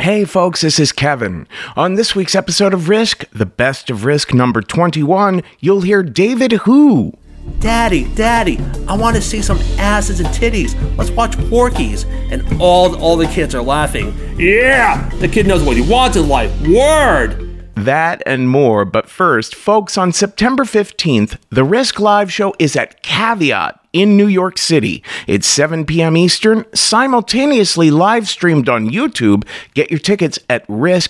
Hey folks, this is Kevin. On this week's episode of Risk, the best of Risk number 21, you'll hear David Who. Daddy, I want to see some asses and titties. Let's watch Porky's. And all the kids are laughing. Yeah, the kid knows what he wants in life. Word! That and more, but first, folks, on September 15th, the Risk Live show is at Caveat in New York City. It's 7 p.m. Eastern, simultaneously live streamed on YouTube. Get your tickets at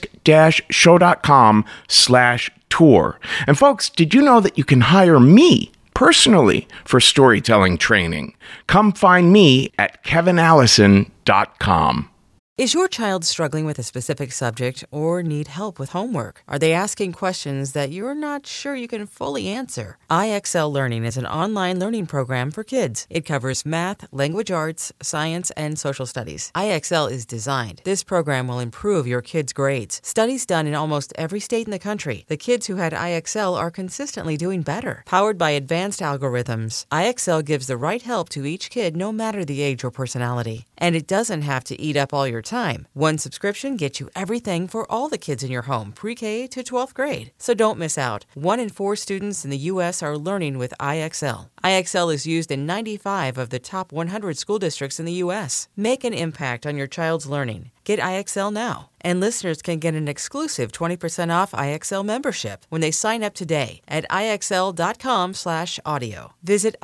risk-show.com/tour. And folks, did you know that you can hire me personally for storytelling training? Come find me at kevinallison.com. Is your child struggling with a specific subject or need help with homework? Are they asking questions that you're not sure you can fully answer? IXL Learning is an online learning program for kids. It covers math, language arts, science, and social studies. IXL is designed. This program will improve your kids' grades. Studies done in almost every state in the country. The kids who had IXL are consistently doing better. Powered by advanced algorithms, IXL gives the right help to each kid no matter the age or personality. And it doesn't have to eat up all your time. One subscription gets you everything for all the kids in your home, pre-K to 12th grade. So don't miss out. 1 in 4 students in the U.S. are learning with IXL. IXL is used in 95 of the top 100 school districts in the U.S. Make an impact on your child's learning. Get IXL now. And listeners can get an exclusive 20% off IXL membership when they sign up today at IXL.com/audio. Visit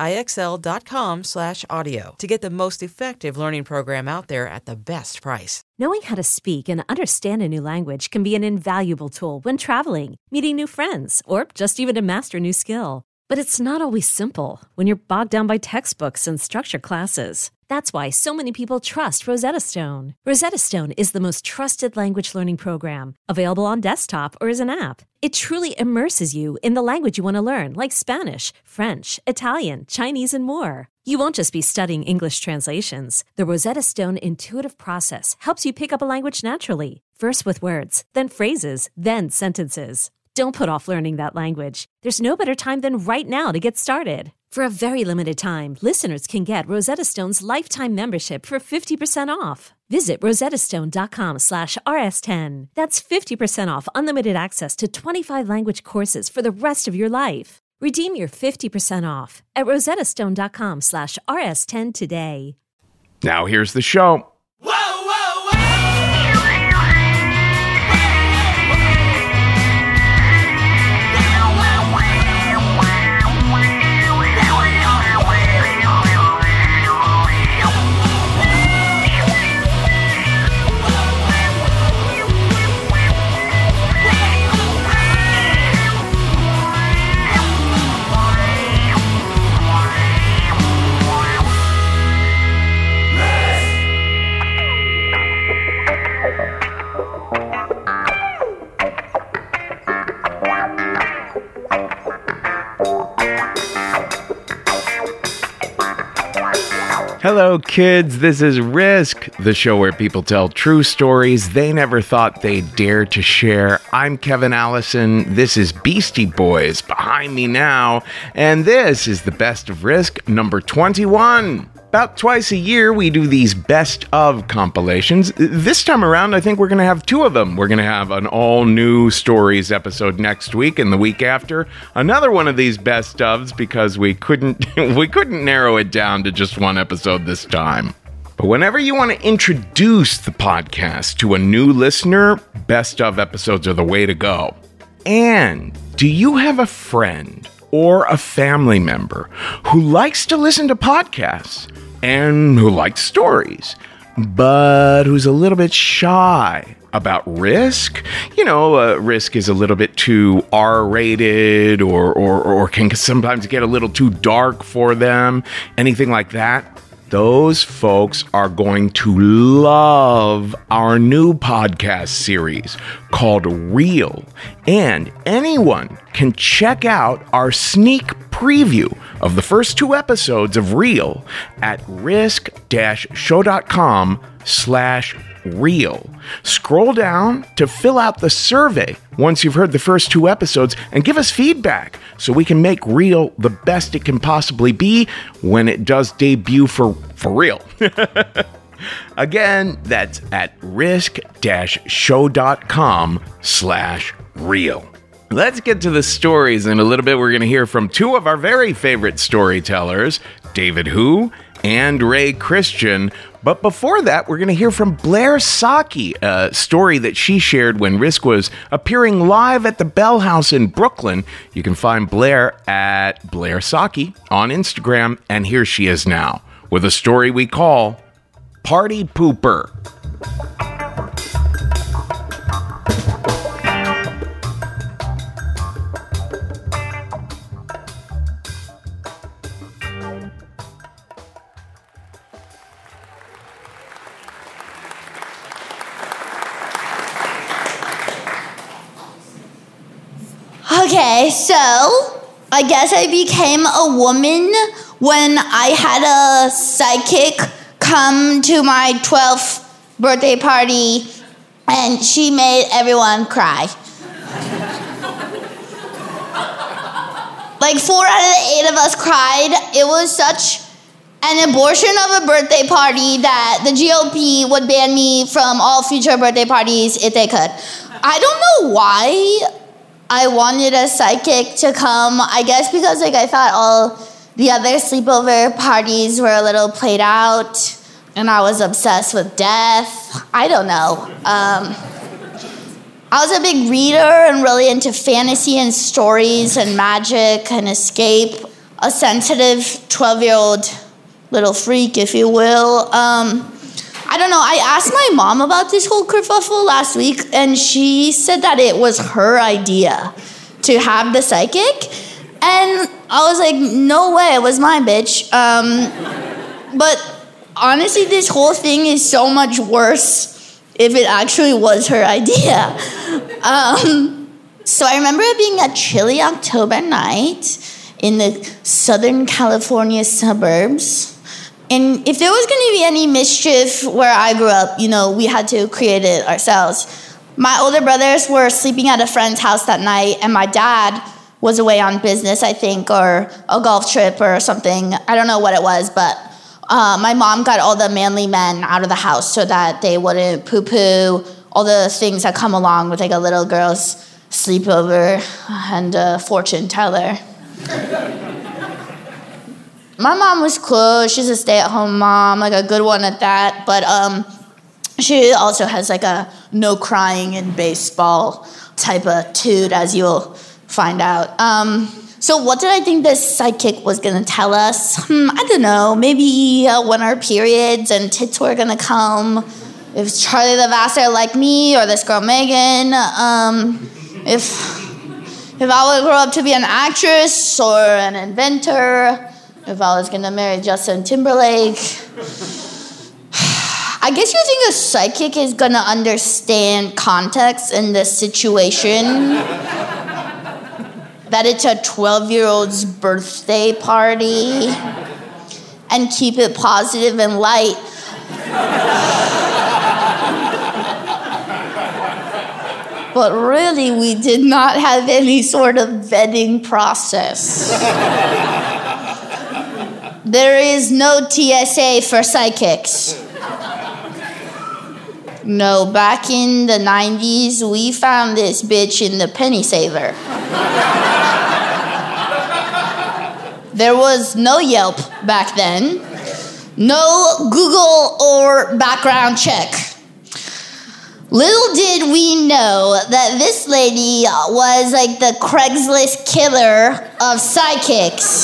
IXL.com/audio to get the most effective learning program out there at the best price. Knowing how to speak and understand a new language can be an invaluable tool when traveling, meeting new friends, or just even to master a new skill. But it's not always simple when you're bogged down by textbooks and structured classes. That's why so many people trust Rosetta Stone. Rosetta Stone is the most trusted language learning program, available on desktop or as an app. It truly immerses you in the language you want to learn, like Spanish, French, Italian, Chinese, and more. You won't just be studying English translations. The Rosetta Stone intuitive process helps you pick up a language naturally, first with words, then phrases, then sentences. Don't put off learning that language. There's no better time than right now to get started. For a very limited time, listeners can get Rosetta Stone's lifetime membership for 50% off. Visit rosettastone.com/rs10. That's 50% off unlimited access to 25 language courses for the rest of your life. Redeem your 50% off at rosettastone.com/rs10 today. Now here's the show. Hello, kids. This is Risk, the show where people tell true stories they never thought they'd dare to share. I'm Kevin Allison. This is Beastie Boys behind me now, and this is the best of Risk number 21. About twice a year, we do these best of compilations. This time around, I think we're going to have 2 of them. We're going to have an all-new stories episode next week, and the week after, another one of these best ofs because we couldn't narrow it down to just one episode this time. But whenever you want to introduce the podcast to a new listener, best of episodes are the way to go. And do you have a friend or a family member who likes to listen to podcasts and who likes stories, but who's a little bit shy about Risk? You know, Risk is a little bit too R-rated or can sometimes get a little too dark for them, anything like that. Those folks are going to love our new podcast series called Real. And anyone can check out our sneak preview of the first 2 episodes of Real at risk-show.com/real. Scroll down to fill out the survey once you've heard the first 2 episodes and give us feedback so we can make Real the best it can possibly be when it does debut for real. Again, that's at risk-show.com/real. Let's get to the stories. In a little bit, we're going to hear from two of our very favorite storytellers, David Hu and Ray Christian. But before that, we're going to hear from Blair Saki, a story that she shared when Risk was appearing live at the Bell House in Brooklyn. You can find Blair at Blair Saki on Instagram, and here she is now with a story we call Party Pooper. Okay, so I guess I became a woman when I had a psychic come to my 12th birthday party and she made everyone cry. Like 4 out of the 8 of us cried. It was such an abortion of a birthday party that the GOP would ban me from all future birthday parties if they could. I don't know why I wanted a psychic to come. I guess because I thought all the other sleepover parties were a little played out and I was obsessed with death. I don't know. I was a big reader and really into fantasy and stories and magic and escape. A sensitive 12-year-old little freak, if you will. I don't know, I asked my mom about this whole kerfuffle last week, and she said that it was her idea to have the psychic, and I was like, no way, it was mine, bitch. But honestly, this whole thing is so much worse if it actually was her idea. So I remember it being a chilly October night in the Southern California suburbs. And if there was going to be any mischief where I grew up, we had to create it ourselves. My older brothers were sleeping at a friend's house that night, and my dad was away on business, I think, or a golf trip or something. I don't know what it was, but my mom got all the manly men out of the house so that they wouldn't poo-poo all the things that come along with like a little girl's sleepover and a fortune teller. My mom was cool. She's a stay-at-home mom, like a good one at that. But she also has like a no crying in baseball type of attitude, as you'll find out. So what did I think this psychic was going to tell us? I don't know. Maybe when our periods and tits were going to come. If Charlie the Vassar like me or this girl Megan. If I would grow up to be an actress or an inventor. If I was going to marry Justin Timberlake. I guess you think a psychic is going to understand context in this situation. That it's a 12-year-old's birthday party. And keep it positive and light. But really, we did not have any sort of vetting process. There is no TSA for psychics. No, back in the 90s, we found this bitch in the penny saver. There was no Yelp back then. No Google or background check. Little did we know that this lady was like the Craigslist killer of psychics.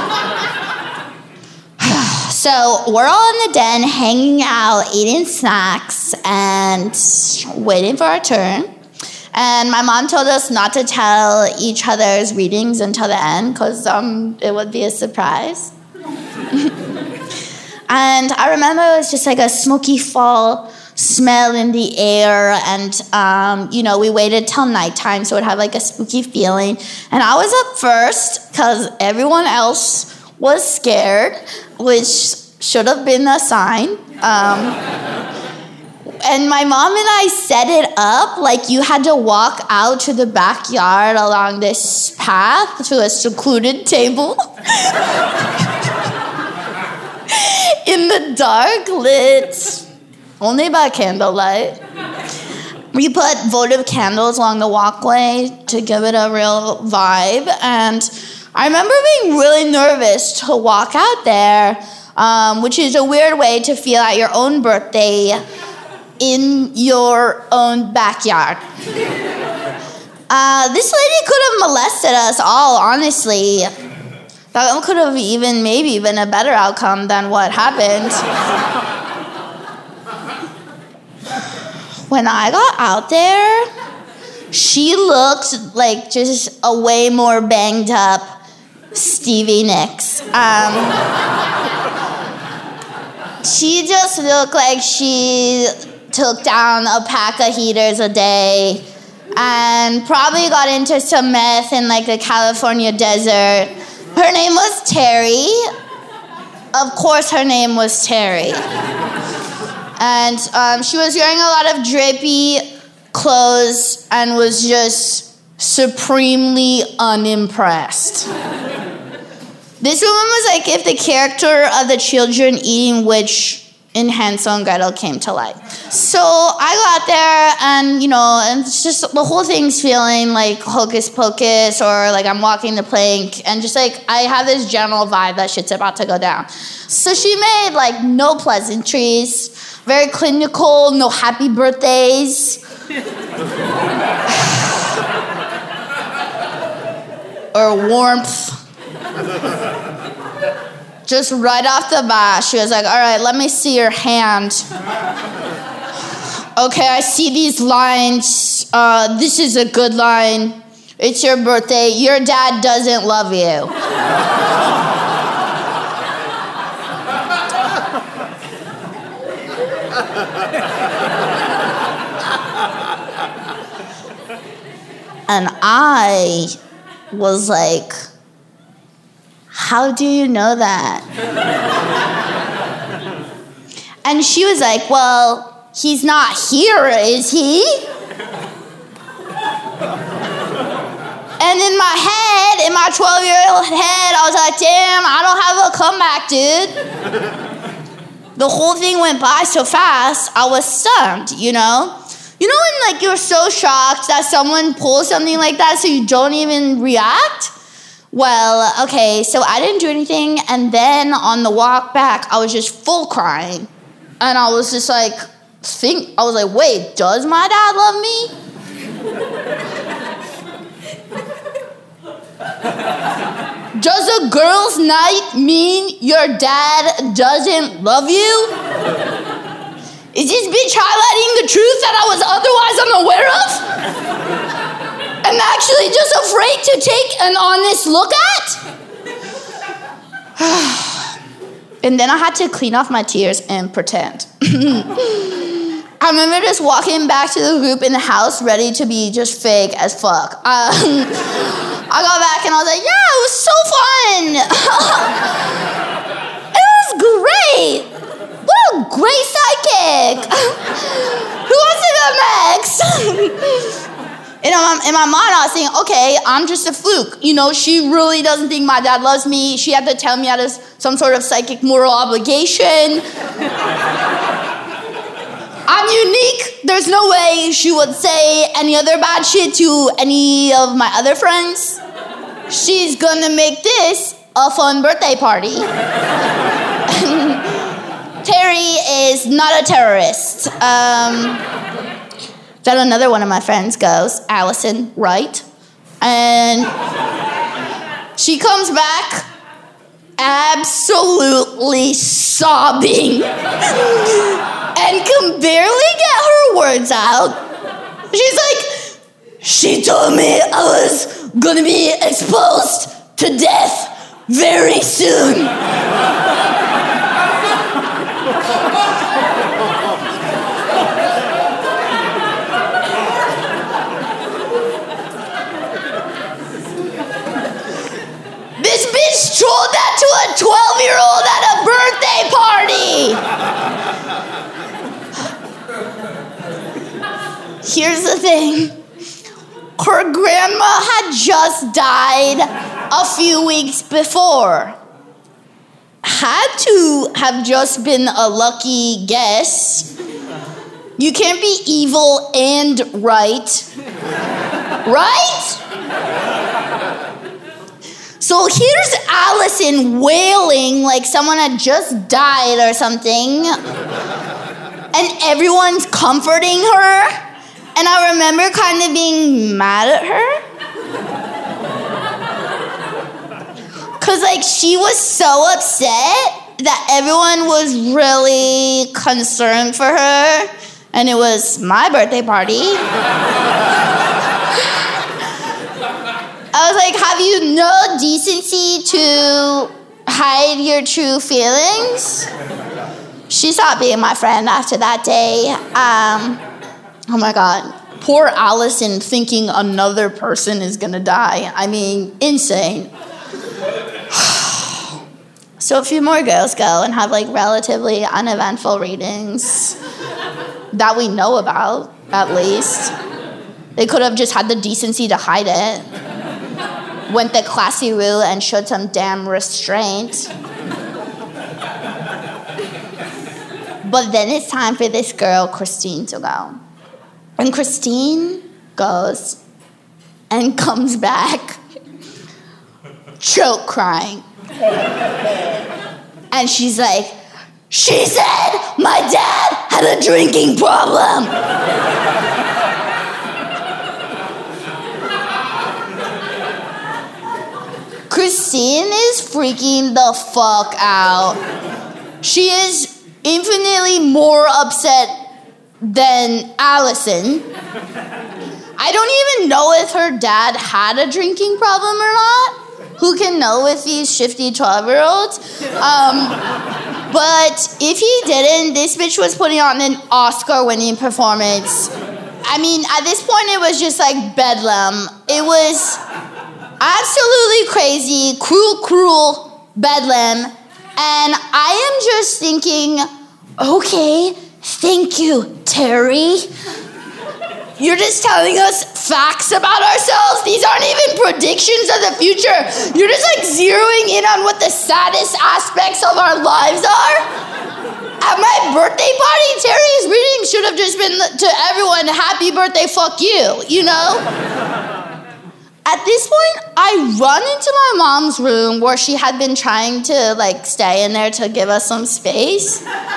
So we're all in the den, hanging out, eating snacks, and waiting for our turn. And my mom told us not to tell each other's readings until the end, because it would be a surprise. And I remember it was just like a smoky fall smell in the air, and we waited till nighttime, so it would have like a spooky feeling. And I was up first, because everyone else was scared, which should have been a sign. And my mom and I set it up like you had to walk out to the backyard along this path to a secluded table. In the dark, lit only by candlelight. We put votive candles along the walkway to give it a real vibe. And I remember being really nervous to walk out there, which is a weird way to feel at your own birthday in your own backyard. This lady could have molested us all, honestly. That could have even maybe been a better outcome than what happened. When I got out there, she looked like just a way more banged up Stevie Nicks. She just looked like she took down a pack of heaters a day and probably got into some meth in like the California desert. Her name was Terry. Of course her name was Terry. And she was wearing a lot of drippy clothes and was just supremely unimpressed. This woman was like if the character of the children eating witch in Hansel and Gretel came to life. So I got there and, and it's just the whole thing's feeling like hocus pocus or like I'm walking the plank and just like I have this general vibe that shit's about to go down. So she made like no pleasantries, very clinical, no happy birthdays. Or warmth. Just right off the bat, she was like, all right, let me see your hand. Okay, I see these lines. This is a good line. It's your birthday. Your dad doesn't love you. And I was like, how do you know that? And she was like, well, he's not here, is he? And in my head, in my 12-year-old head, I was like, damn, I don't have a comeback, dude. The whole thing went by so fast, I was stunned, You know when like you're so shocked that someone pulls something like that so you don't even react? Well, okay, so I didn't do anything, and then on the walk back, I was just full crying. And I was just like, I was like, wait, does my dad love me? Does a girl's night mean your dad doesn't love you? Is this bitch highlighting the truth that I was otherwise unaware of? And actually just afraid to take an honest look at? And then I had to clean off my tears and pretend. I remember just walking back to the group in the house ready to be just fake as fuck. I got back and I was like, yeah, it was so fun. It was great. What a great sidekick. Who wants to go next? In my mind, I was thinking, okay, I'm just a fluke. She really doesn't think my dad loves me. She had to tell me out of some sort of psychic moral obligation. I'm unique. There's no way she would say any other bad shit to any of my other friends. She's gonna make this a fun birthday party. Terry is not a terrorist. Then another one of my friends goes, Allison, right? And she comes back absolutely sobbing and can barely get her words out. She's like, she told me I was gonna be exposed to death very soon. This bitch trolled that to a 12-year-old at a birthday party. Here's the thing. Her grandma had just died a few weeks before. Had to have just been a lucky guess You can't be evil and right. Right? So here's Allison wailing like someone had just died or something. And everyone's comforting her. And I remember kind of being mad at her. Because, like, she was so upset that everyone was really concerned for her. And it was my birthday party. I was like, have you no decency to hide your true feelings? She stopped being my friend after that day. Oh my God. Poor Allison thinking another person is gonna die. I mean, insane. So a few more girls go and have like relatively uneventful readings that we know about, at least. They could have just had the decency to hide it. Went the classy route and showed some damn restraint. But then it's time for this girl, Christine, to go. And Christine goes and comes back choke crying. And she's like, she said my dad had a drinking problem. Christine is freaking the fuck out. She is infinitely more upset than Allison. I don't even know if her dad had a drinking problem or not. Who can know with these shifty 12-year-olds? But if he didn't, this bitch was putting on an Oscar-winning performance. I mean, at this point, it was just like bedlam. It was absolutely crazy, cruel bedlam. And I am just thinking, okay, thank you, Terry. You're just telling us facts about ourselves? These aren't even predictions of the future. You're just like zeroing in on what the saddest aspects of our lives are? At my birthday party, Terry's reading should have just been to everyone, happy birthday, fuck you, you know? At this point, I run into my mom's room where she had been trying to like stay in there to give us some space.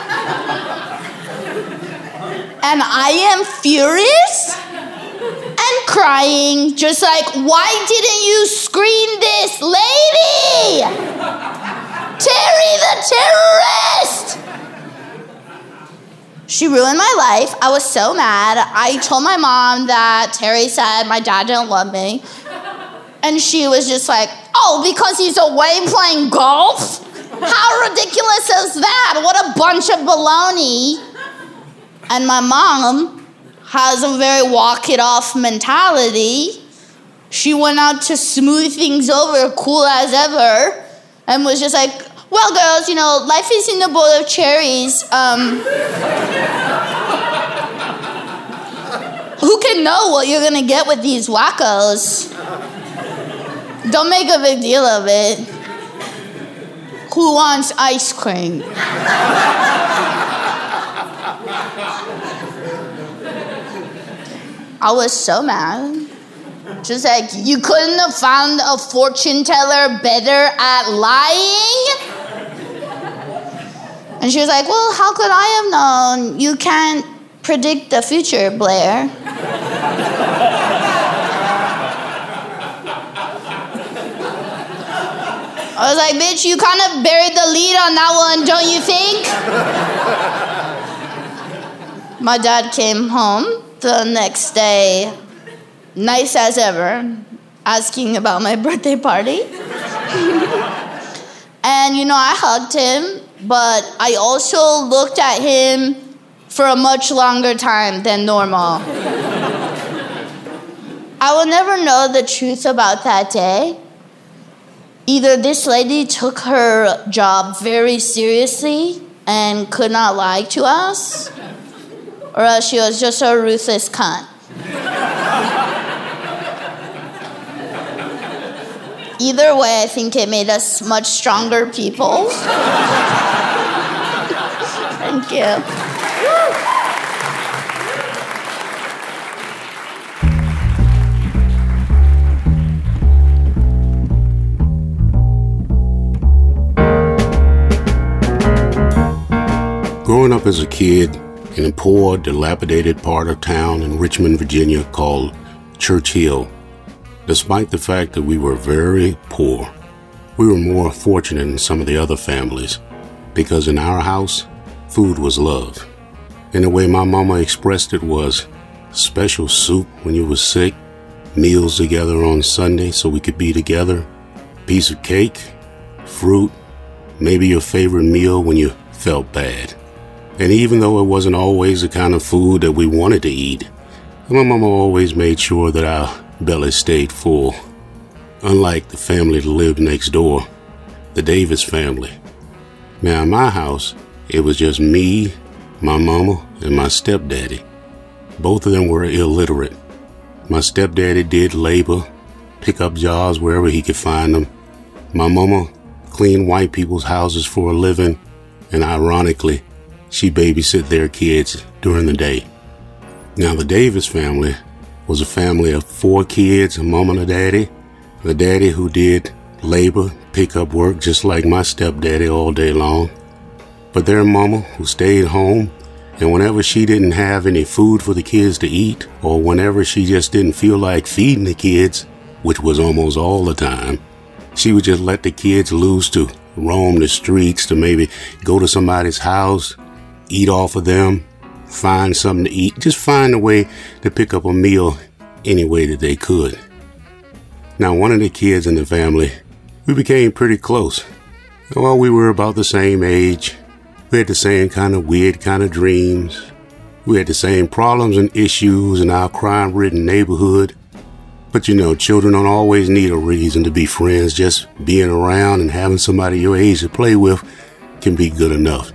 And I am furious and crying, just like, why didn't you screen this lady? Terry the terrorist! She ruined my life. I was so mad. I told my mom that Terry said my dad didn't love me. And she was just like, oh, because he's away playing golf? How ridiculous is that? What a bunch of baloney. And my mom has a very walk-it-off mentality. She went out to smooth things over, cool as ever, and was just like, well, girls, you know, life is in a bowl of cherries. Who can know what you're going to get with these wackos? Don't make a big deal of it. Who wants ice cream? I was so mad. Just like, you couldn't have found a fortune teller better at lying? And she was like, well, how could I have known? You can't predict the future, Blair. I was like, bitch, you kind of buried the lead on that one, don't you think? My dad came home the next day, nice as ever, asking about my birthday party. And, you know, I hugged him, but I also looked at him for a much longer time than normal. I will never know the truth about that day. Either this lady took her job very seriously and could not lie to us, or else she was just a ruthless cunt. Either way, I think it made us much stronger people. Thank you. Growing up as a kid in a poor, dilapidated part of town in Richmond, Virginia called Church Hill, despite the fact that we were very poor, we were more fortunate than some of the other families because in our house, food was love. And the way my mama expressed it was special soup when you were sick, meals together on Sunday so we could be together, piece of cake, fruit, maybe your favorite meal when you felt bad. And even though it wasn't always the kind of food that we wanted to eat, my mama always made sure that our bellies stayed full. Unlike the family that lived next door, the Davis family. Now in my house, it was just me, my mama, and my stepdaddy. Both of them were illiterate. My stepdaddy did labor, pick up jobs wherever he could find them. My mama cleaned white people's houses for a living, and ironically, she babysit their kids during the day. Now the Davis family was a family of 4 kids, a mom and a daddy. The daddy who did labor, pick up work just like my stepdaddy all day long. But their mama who stayed home, and whenever she didn't have any food for the kids to eat, or whenever she just didn't feel like feeding the kids, which was almost all the time, she would just let the kids loose to roam the streets, to maybe go to somebody's house, eat off of them, find something to eat, just find a way to pick up a meal any way that they could. Now, one of the kids in the family, we became pretty close. Well, we were about the same age. We had the same kind of weird kind of dreams. We had the same problems and issues in our crime-ridden neighborhood. But you know, children don't always need a reason to be friends. Just being around and having somebody your age to play with can be good enough.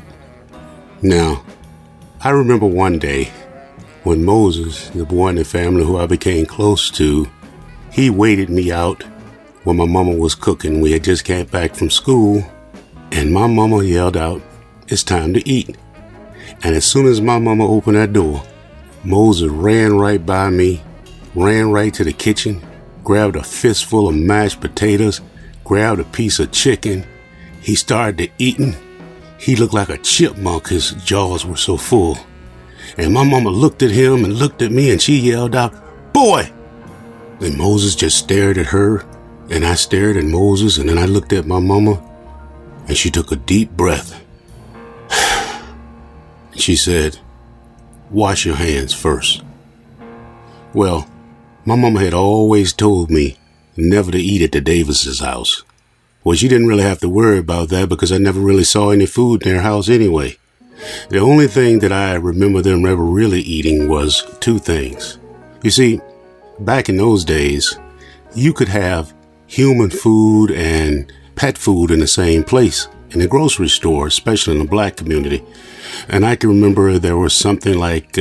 Now, I remember one day when Moses, the boy in the family who I became close to, he waited me out when my mama was cooking. We had just came back from school, and my mama yelled out, "It's time to eat." And as soon as my mama opened that door, Moses ran right by me, ran right to the kitchen, grabbed a fistful of mashed potatoes, grabbed a piece of chicken. He started to eating. He looked like a chipmunk. His jaws were so full. And my mama looked at him and looked at me, and she yelled out, "Boy!" And Moses just stared at her, and I stared at Moses, and then I looked at my mama, and she took a deep breath. She said, "Wash your hands first." Well, my mama had always told me never to eat at the Davis's house. Well, she didn't really have to worry about that because I never really saw any food in their house anyway. The only thing that I remember them ever really eating was 2 things. You see, back in those days, you could have human food and pet food in the same place in the grocery store, especially in the black community. And I can remember there was something like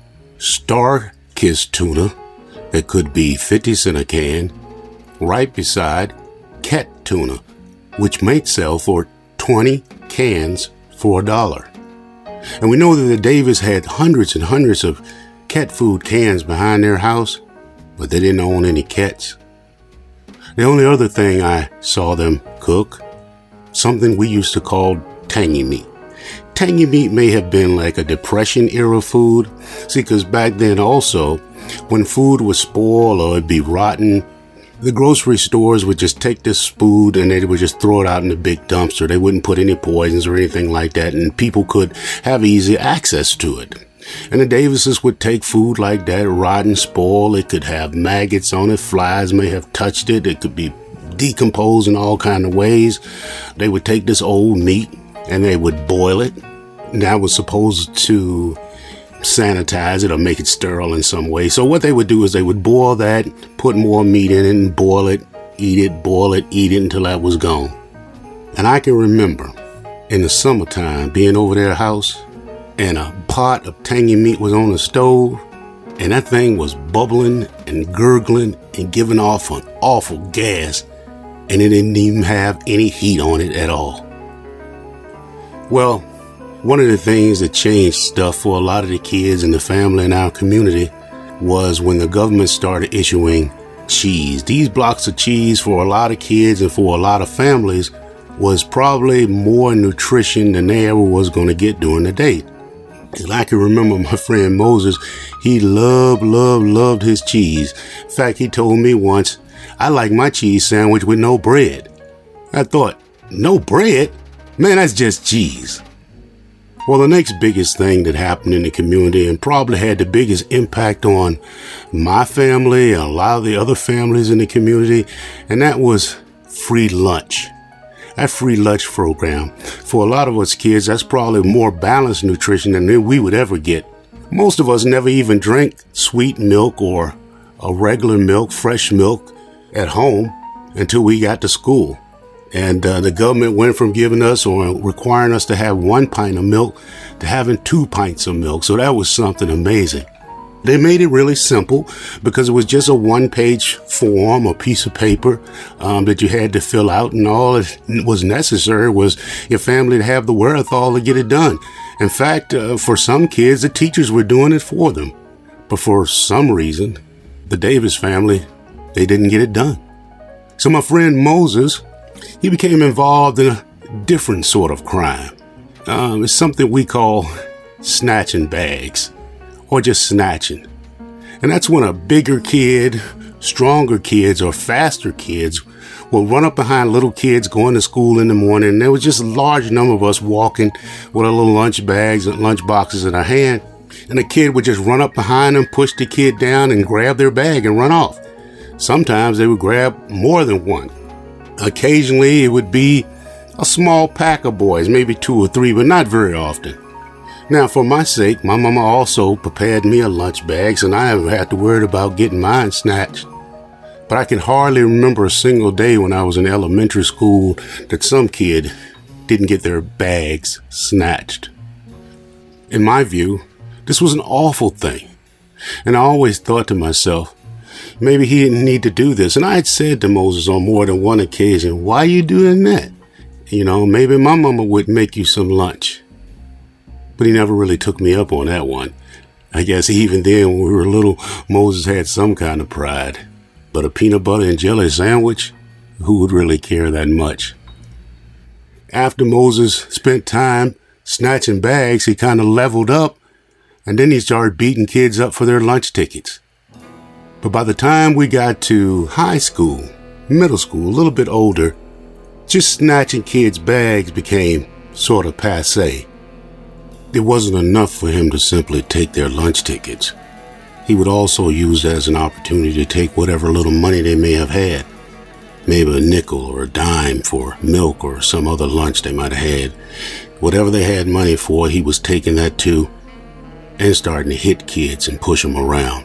Star-Kissed tuna that could be 50 cents a can, right beside cat tuna, which might sell for 20 cans for $1. And we know that the Davis had hundreds and hundreds of cat food cans behind their house, but they didn't own any cats. The only other thing I saw them cook, something we used to call tangy meat. Tangy meat may have been like a Depression era food. See, because back then also, when food would spoil or it'd be rotten, the grocery stores would just take this food and they would just throw it out in the big dumpster. They wouldn't put any poisons or anything like that, and people could have easy access to it. And the Davises would take food like that, rotten, spoil. It could have maggots on it. Flies may have touched it. It could be decomposed in all kind of ways. They would take this old meat and they would boil it. And that was supposed to sanitize it or make it sterile in some way. So what they would do is they would boil that, put more meat in it and boil it, eat it until that was gone. And I can remember in the summertime being over their house and a pot of tangy meat was on the stove and that thing was bubbling and gurgling and giving off an awful gas, and it didn't even have any heat on it at all. Well, one of the things that changed stuff for a lot of the kids in the family in our community was when the government started issuing cheese. These blocks of cheese for a lot of kids and for a lot of families was probably more nutrition than they ever was going to get during the day. And I can remember my friend Moses, he loved his cheese. In fact, he told me once, I like my cheese sandwich with no bread. I thought, no bread? Man, that's just cheese. Well, the next biggest thing that happened in the community and probably had the biggest impact on my family and a lot of the other families in the community, and that was free lunch. That free lunch program. For a lot of us kids, that's probably more balanced nutrition than we would ever get. Most of us never even drank sweet milk or a regular milk, fresh milk at home until we got to school. And the government went from giving us or requiring us to have 1 pint of milk to having 2 pints of milk. So that was something amazing. They made it really simple because it was just a 1-page form, a piece of paper that you had to fill out, and all it was necessary was your family to have the wherewithal to get it done. In fact, for some kids, the teachers were doing it for them. But for some reason, the Davis family, they didn't get it done. So my friend Moses, he became involved in a different sort of crime. It's something we call snatching bags. Or just snatching. And that's when a bigger kid, stronger kids, or faster kids will run up behind little kids going to school in the morning. And there was just a large number of us walking with our little lunch bags and lunch boxes in our hand. And the kid would just run up behind them, push the kid down, and grab their bag and run off. Sometimes they would grab more than one. Occasionally, it would be a small pack of boys, maybe 2 or 3, but not very often. Now, for my sake, my mama also prepared me a lunch bag, so I never had to worry about getting mine snatched. But I can hardly remember a single day when I was in elementary school that some kid didn't get their bags snatched. In my view, this was an awful thing. And I always thought to myself, maybe he didn't need to do this. And I had said to Moses on more than one occasion, why are you doing that? You know, maybe my mama would make you some lunch. But he never really took me up on that one. I guess even then when we were little, Moses had some kind of pride. But a peanut butter and jelly sandwich, who would really care that much? After Moses spent time snatching bags, he kind of leveled up, and then he started beating kids up for their lunch tickets. But by the time we got to high school, middle school, a little bit older, just snatching kids' bags became sort of passé. It wasn't enough for him to simply take their lunch tickets. He would also use that as an opportunity to take whatever little money they may have had. Maybe a nickel or a dime for milk or some other lunch they might have had. Whatever they had money for, he was taking that too and starting to hit kids and push them around.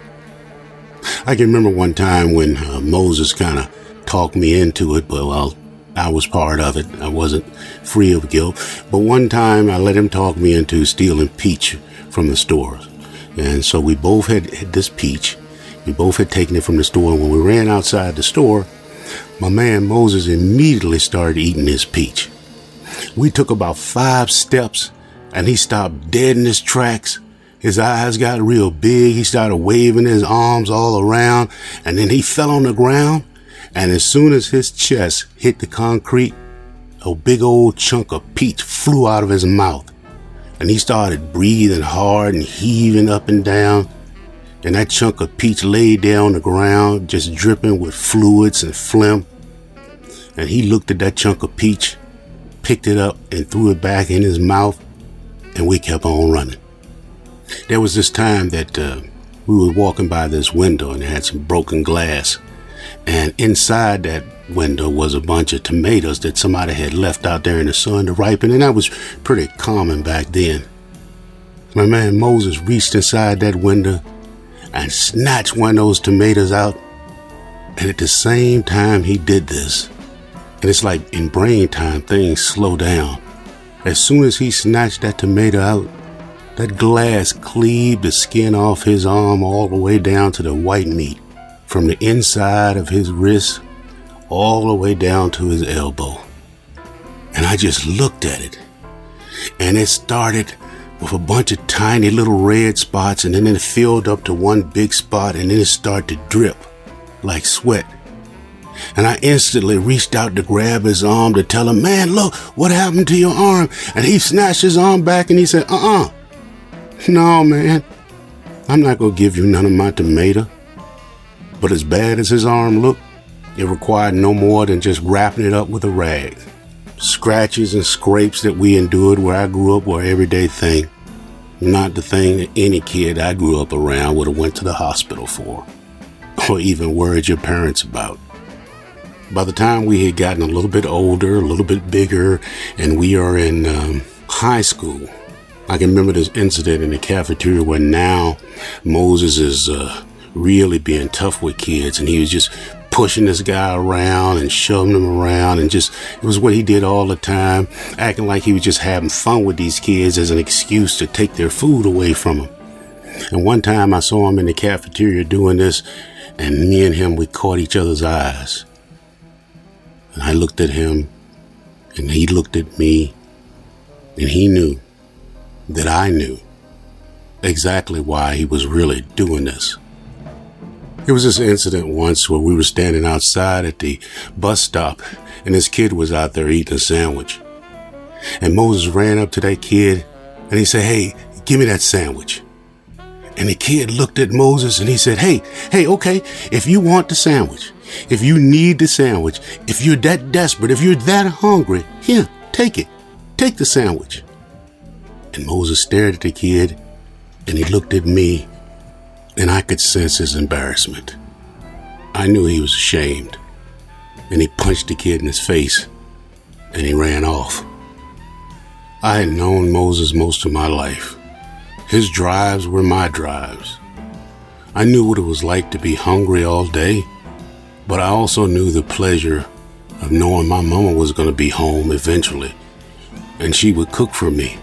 I can remember one time when Moses kind of talked me into it, but I was part of it. I wasn't free of guilt. But one time I let him talk me into stealing peach from the store. And so we both had this peach. We both had taken it from the store. And when we ran outside the store, my man Moses immediately started eating his peach. We took about 5 steps and he stopped dead in his tracks. His eyes got real big. He started waving his arms all around. And then he fell on the ground. And as soon as his chest hit the concrete, a big old chunk of peach flew out of his mouth. And he started breathing hard and heaving up and down. And that chunk of peach laid there on the ground, just dripping with fluids and phlegm. And he looked at that chunk of peach, picked it up and threw it back in his mouth. And we kept on running. There was this time that we were walking by this window and it had some broken glass. And inside that window was a bunch of tomatoes that somebody had left out there in the sun to ripen. And that was pretty common back then. My man Moses reached inside that window and snatched one of those tomatoes out. And at the same time he did this, and it's like in brain time, things slow down. As soon as he snatched that tomato out, that glass cleaved the skin off his arm all the way down to the white meat. From the inside of his wrist all the way down to his elbow. And I just looked at it. And it started with a bunch of tiny little red spots, and then it filled up to one big spot, and then it started to drip like sweat. And I instantly reached out to grab his arm to tell him, man, look, what happened to your arm? And he snatched his arm back and he said, "No, man, I'm not going to give you none of my tomato." But as bad as his arm looked, it required no more than just wrapping it up with a rag. Scratches and scrapes that we endured where I grew up were an everyday thing. Not the thing that any kid I grew up around would have went to the hospital for, or even worried your parents about. By the time we had gotten a little bit older, a little bit bigger, and we are in high school, I can remember this incident in the cafeteria where now Moses is really being tough with kids, and he was just pushing this guy around and shoving him around, and just, it was what he did all the time, acting like he was just having fun with these kids as an excuse to take their food away from them. And one time I saw him in the cafeteria doing this, and me and him, we caught each other's eyes. And I looked at him, and he looked at me, and he knew that I knew exactly why he was really doing this. There was this incident once where we were standing outside at the bus stop, and this kid was out there eating a sandwich. And Moses ran up to that kid, and he said, "Hey, give me that sandwich." And the kid looked at Moses, and he said, hey, okay, if you want the sandwich, if you need the sandwich, if you're that desperate, if you're that hungry, here, take it. Take the sandwich. And Moses stared at the kid, and he looked at me, and I could sense his embarrassment. I knew he was ashamed, and he punched the kid in his face, and he ran off. I had known Moses most of my life. His drives were my drives. I knew what it was like to be hungry all day, but I also knew the pleasure of knowing my mama was going to be home eventually, and she would cook for me.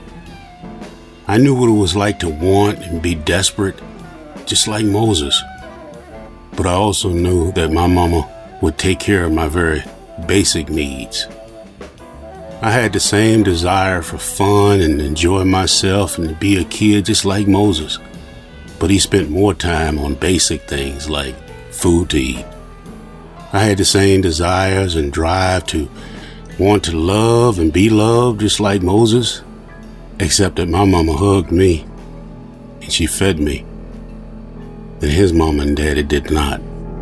I knew what it was like to want and be desperate, just like Moses. But I also knew that my mama would take care of my very basic needs. I had the same desire for fun and enjoy myself and to be a kid just like Moses. But he spent more time on basic things like food to eat. I had the same desires and drive to want to love and be loved just like Moses, except that my mama hugged me and she fed me, and his mama and daddy did not.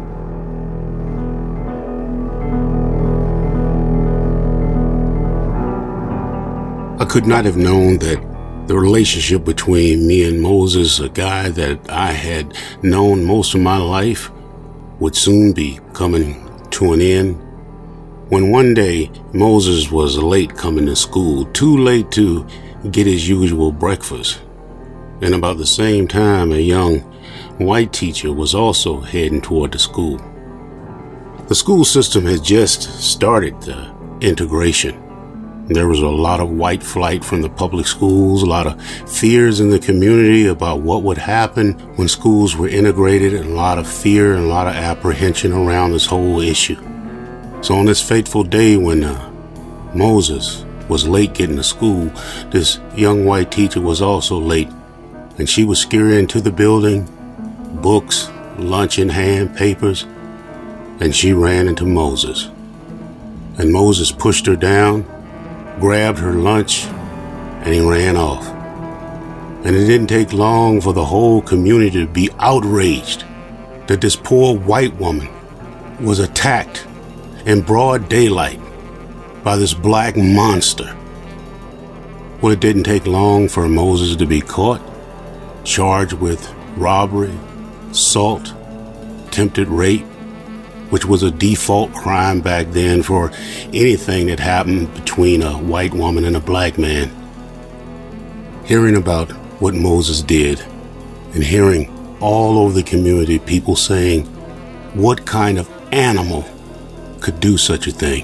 I could not have known that the relationship between me and Moses, a guy that I had known most of my life, would soon be coming to an end. When one day Moses was late coming to school, too late to get his usual breakfast. And about the same time, a young white teacher was also heading toward the school. The school system had just started the integration. There was a lot of white flight from the public schools, a lot of fears in the community about what would happen when schools were integrated, and a lot of fear and a lot of apprehension around this whole issue. So on this fateful day when Moses was late getting to school, this young white teacher was also late, and she was scurrying to the building, books, lunch in hand, papers, and she ran into Moses. And Moses pushed her down, grabbed her lunch, and he ran off. And it didn't take long for the whole community to be outraged that this poor white woman was attacked in broad daylight by this black monster. Well, it didn't take long for Moses to be caught, charged with robbery, assault, attempted rape, which was a default crime back then for anything that happened between a white woman and a black man. Hearing about what Moses did, and hearing all over the community people saying, what kind of animal could do such a thing?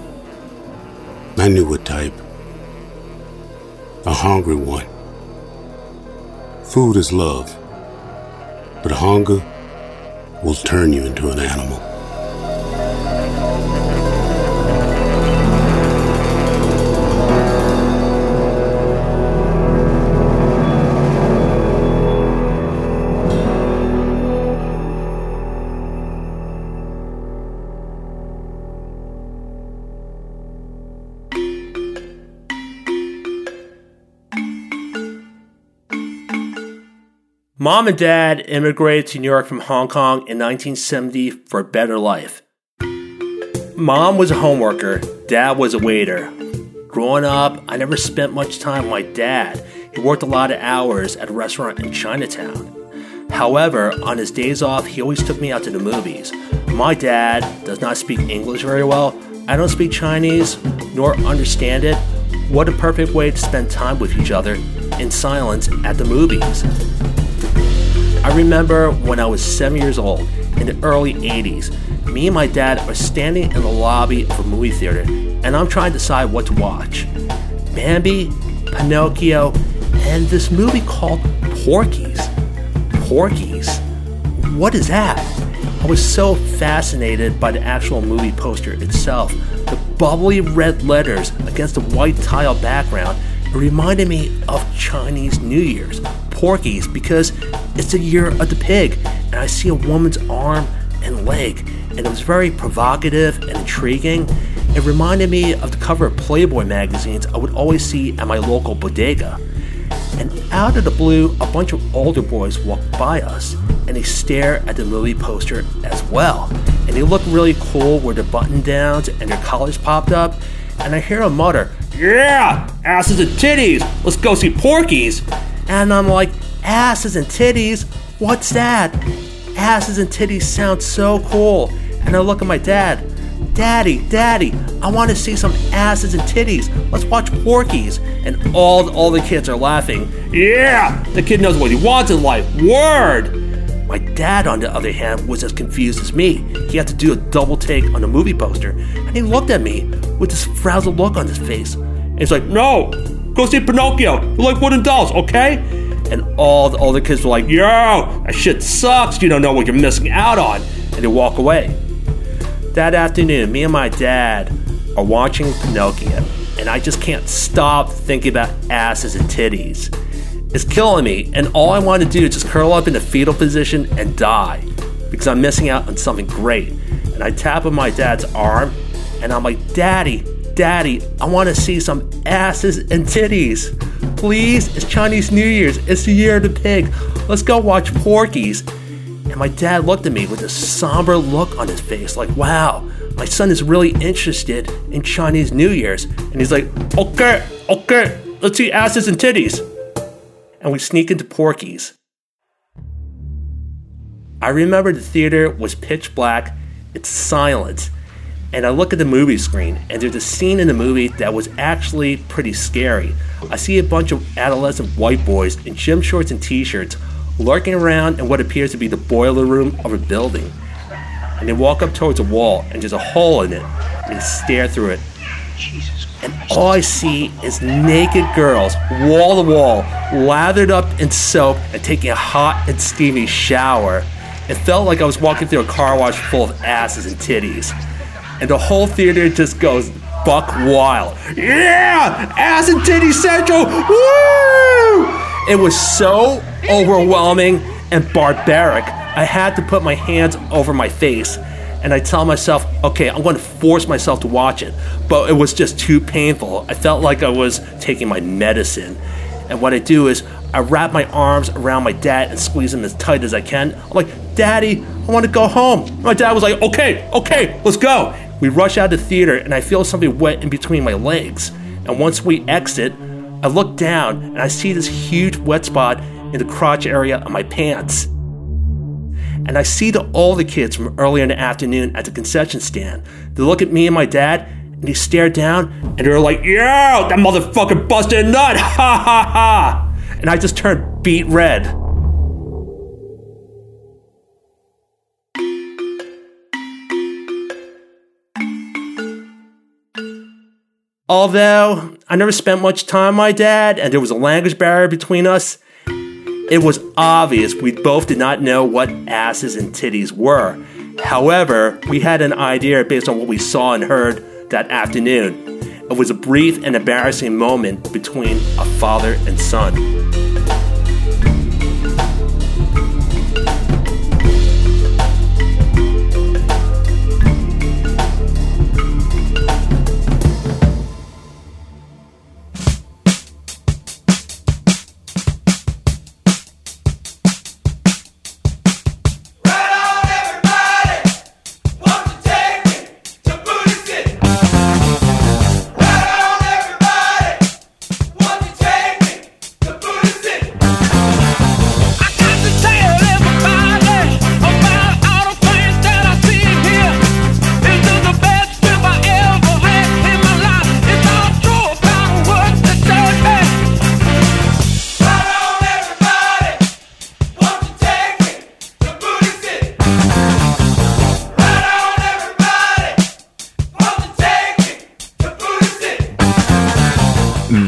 I knew what type. A hungry one. Food is love, but hunger will turn you into an animal. Mom and Dad immigrated to New York from Hong Kong in 1970 for a better life. Mom was a homeworker, Dad was a waiter. Growing up, I never spent much time with my dad. He worked a lot of hours at a restaurant in Chinatown. However, on his days off, he always took me out to the movies. My dad does not speak English very well. I don't speak Chinese, nor understand it. What a perfect way to spend time with each other in silence at the movies. I remember when I was 7 years old, in the early 80s, me and my dad are standing in the lobby of a movie theater, and I'm trying to decide what to watch. Bambi, Pinocchio, and this movie called Porky's. Porky's? What is that? I was so fascinated by the actual movie poster itself. The bubbly red letters against the white tile background, it reminded me of Chinese New Year's, Porky's, because it's the year of the pig, and I see a woman's arm and leg, and it was very provocative and intriguing. It reminded me of the cover of Playboy magazines I would always see at my local bodega. And out of the blue, a bunch of older boys walk by us, and they stare at the movie poster as well. And they look really cool with their button-downs and their collars popped up. And I hear them mutter, "Yeah, asses and titties, let's go see Porky's." And I'm like, asses and titties? What's that? Asses and titties sound so cool. And I look at my dad. Daddy, I want to see some asses and titties. Let's watch Porky's. And all the kids are laughing. Yeah, the kid knows what he wants in life. Word! My dad, on the other hand, was as confused as me. He had to do a double take on the movie poster. And he looked at me with this frazzled look on his face. And he's like, "No, go see Pinocchio. You like wooden dolls, okay?" And all the older kids were like, "Yo, that shit sucks. You don't know what you're missing out on." And they walk away. That afternoon, me and my dad are watching Pinocchio, and I just can't stop thinking about asses and titties. It's killing me, and all I want to do is just curl up in the fetal position and die, because I'm missing out on something great. And I tap on my dad's arm, and I'm like, Daddy, I want to see some asses and titties. Please, it's Chinese New Year's, it's the year of the pig. Let's go watch Porky's. And my dad looked at me with a somber look on his face, like, wow, my son is really interested in Chinese New Year's. And he's like, okay, let's see asses and titties. And we sneak into Porky's. I remember the theater was pitch black, it's silent, and I look at the movie screen, and there's a scene in the movie that was actually pretty scary. I see a bunch of adolescent white boys in gym shorts and t-shirts lurking around in what appears to be the boiler room of a building. And they walk up towards a wall, and there's a hole in it, and they stare through it. And all I see is naked girls, wall to wall, lathered up in soap and taking a hot and steamy shower. It felt like I was walking through a car wash full of asses and titties. And the whole theater just goes buck wild. Yeah! Ass and titty central! Woo! It was so overwhelming and barbaric. I had to put my hands over my face, and I tell myself, okay, I'm going to force myself to watch it. But it was just too painful. I felt like I was taking my medicine. And what I do is I wrap my arms around my dad and squeeze him as tight as I can. I'm like, Daddy, I want to go home. My dad was like, okay, let's go. We rush out of the theater, and I feel something wet in between my legs. And once we exit, I look down, and I see this huge wet spot in the crotch area of my pants. And I see all the kids from earlier in the afternoon at the concession stand. They look at me and my dad, and they stare down, and they're like, yeah, that motherfucker busted a nut, ha ha ha. And I just turned beet red. Although I never spent much time with my dad, and there was a language barrier between us, it was obvious we both did not know what asses and titties were. However, we had an idea based on what we saw and heard that afternoon. It was a brief and embarrassing moment between a father and son.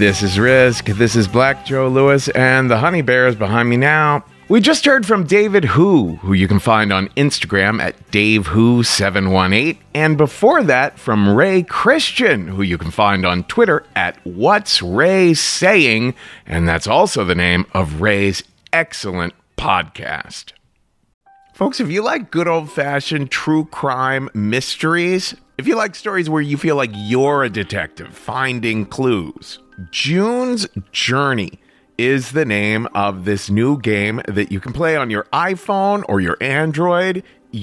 This is Risk. This is Black Joe Lewis, and the Honey Bear is behind me now. We just heard from David who you can find on Instagram at DaveWho718. And before that, from Ray Christian, who you can find on Twitter at What's Ray Saying. And that's also the name of Ray's excellent podcast. Folks, if you like good old-fashioned true crime mysteries, if you like stories where you feel like you're a detective finding clues, June's Journey is the name of this new game that you can play on your iPhone or your Android.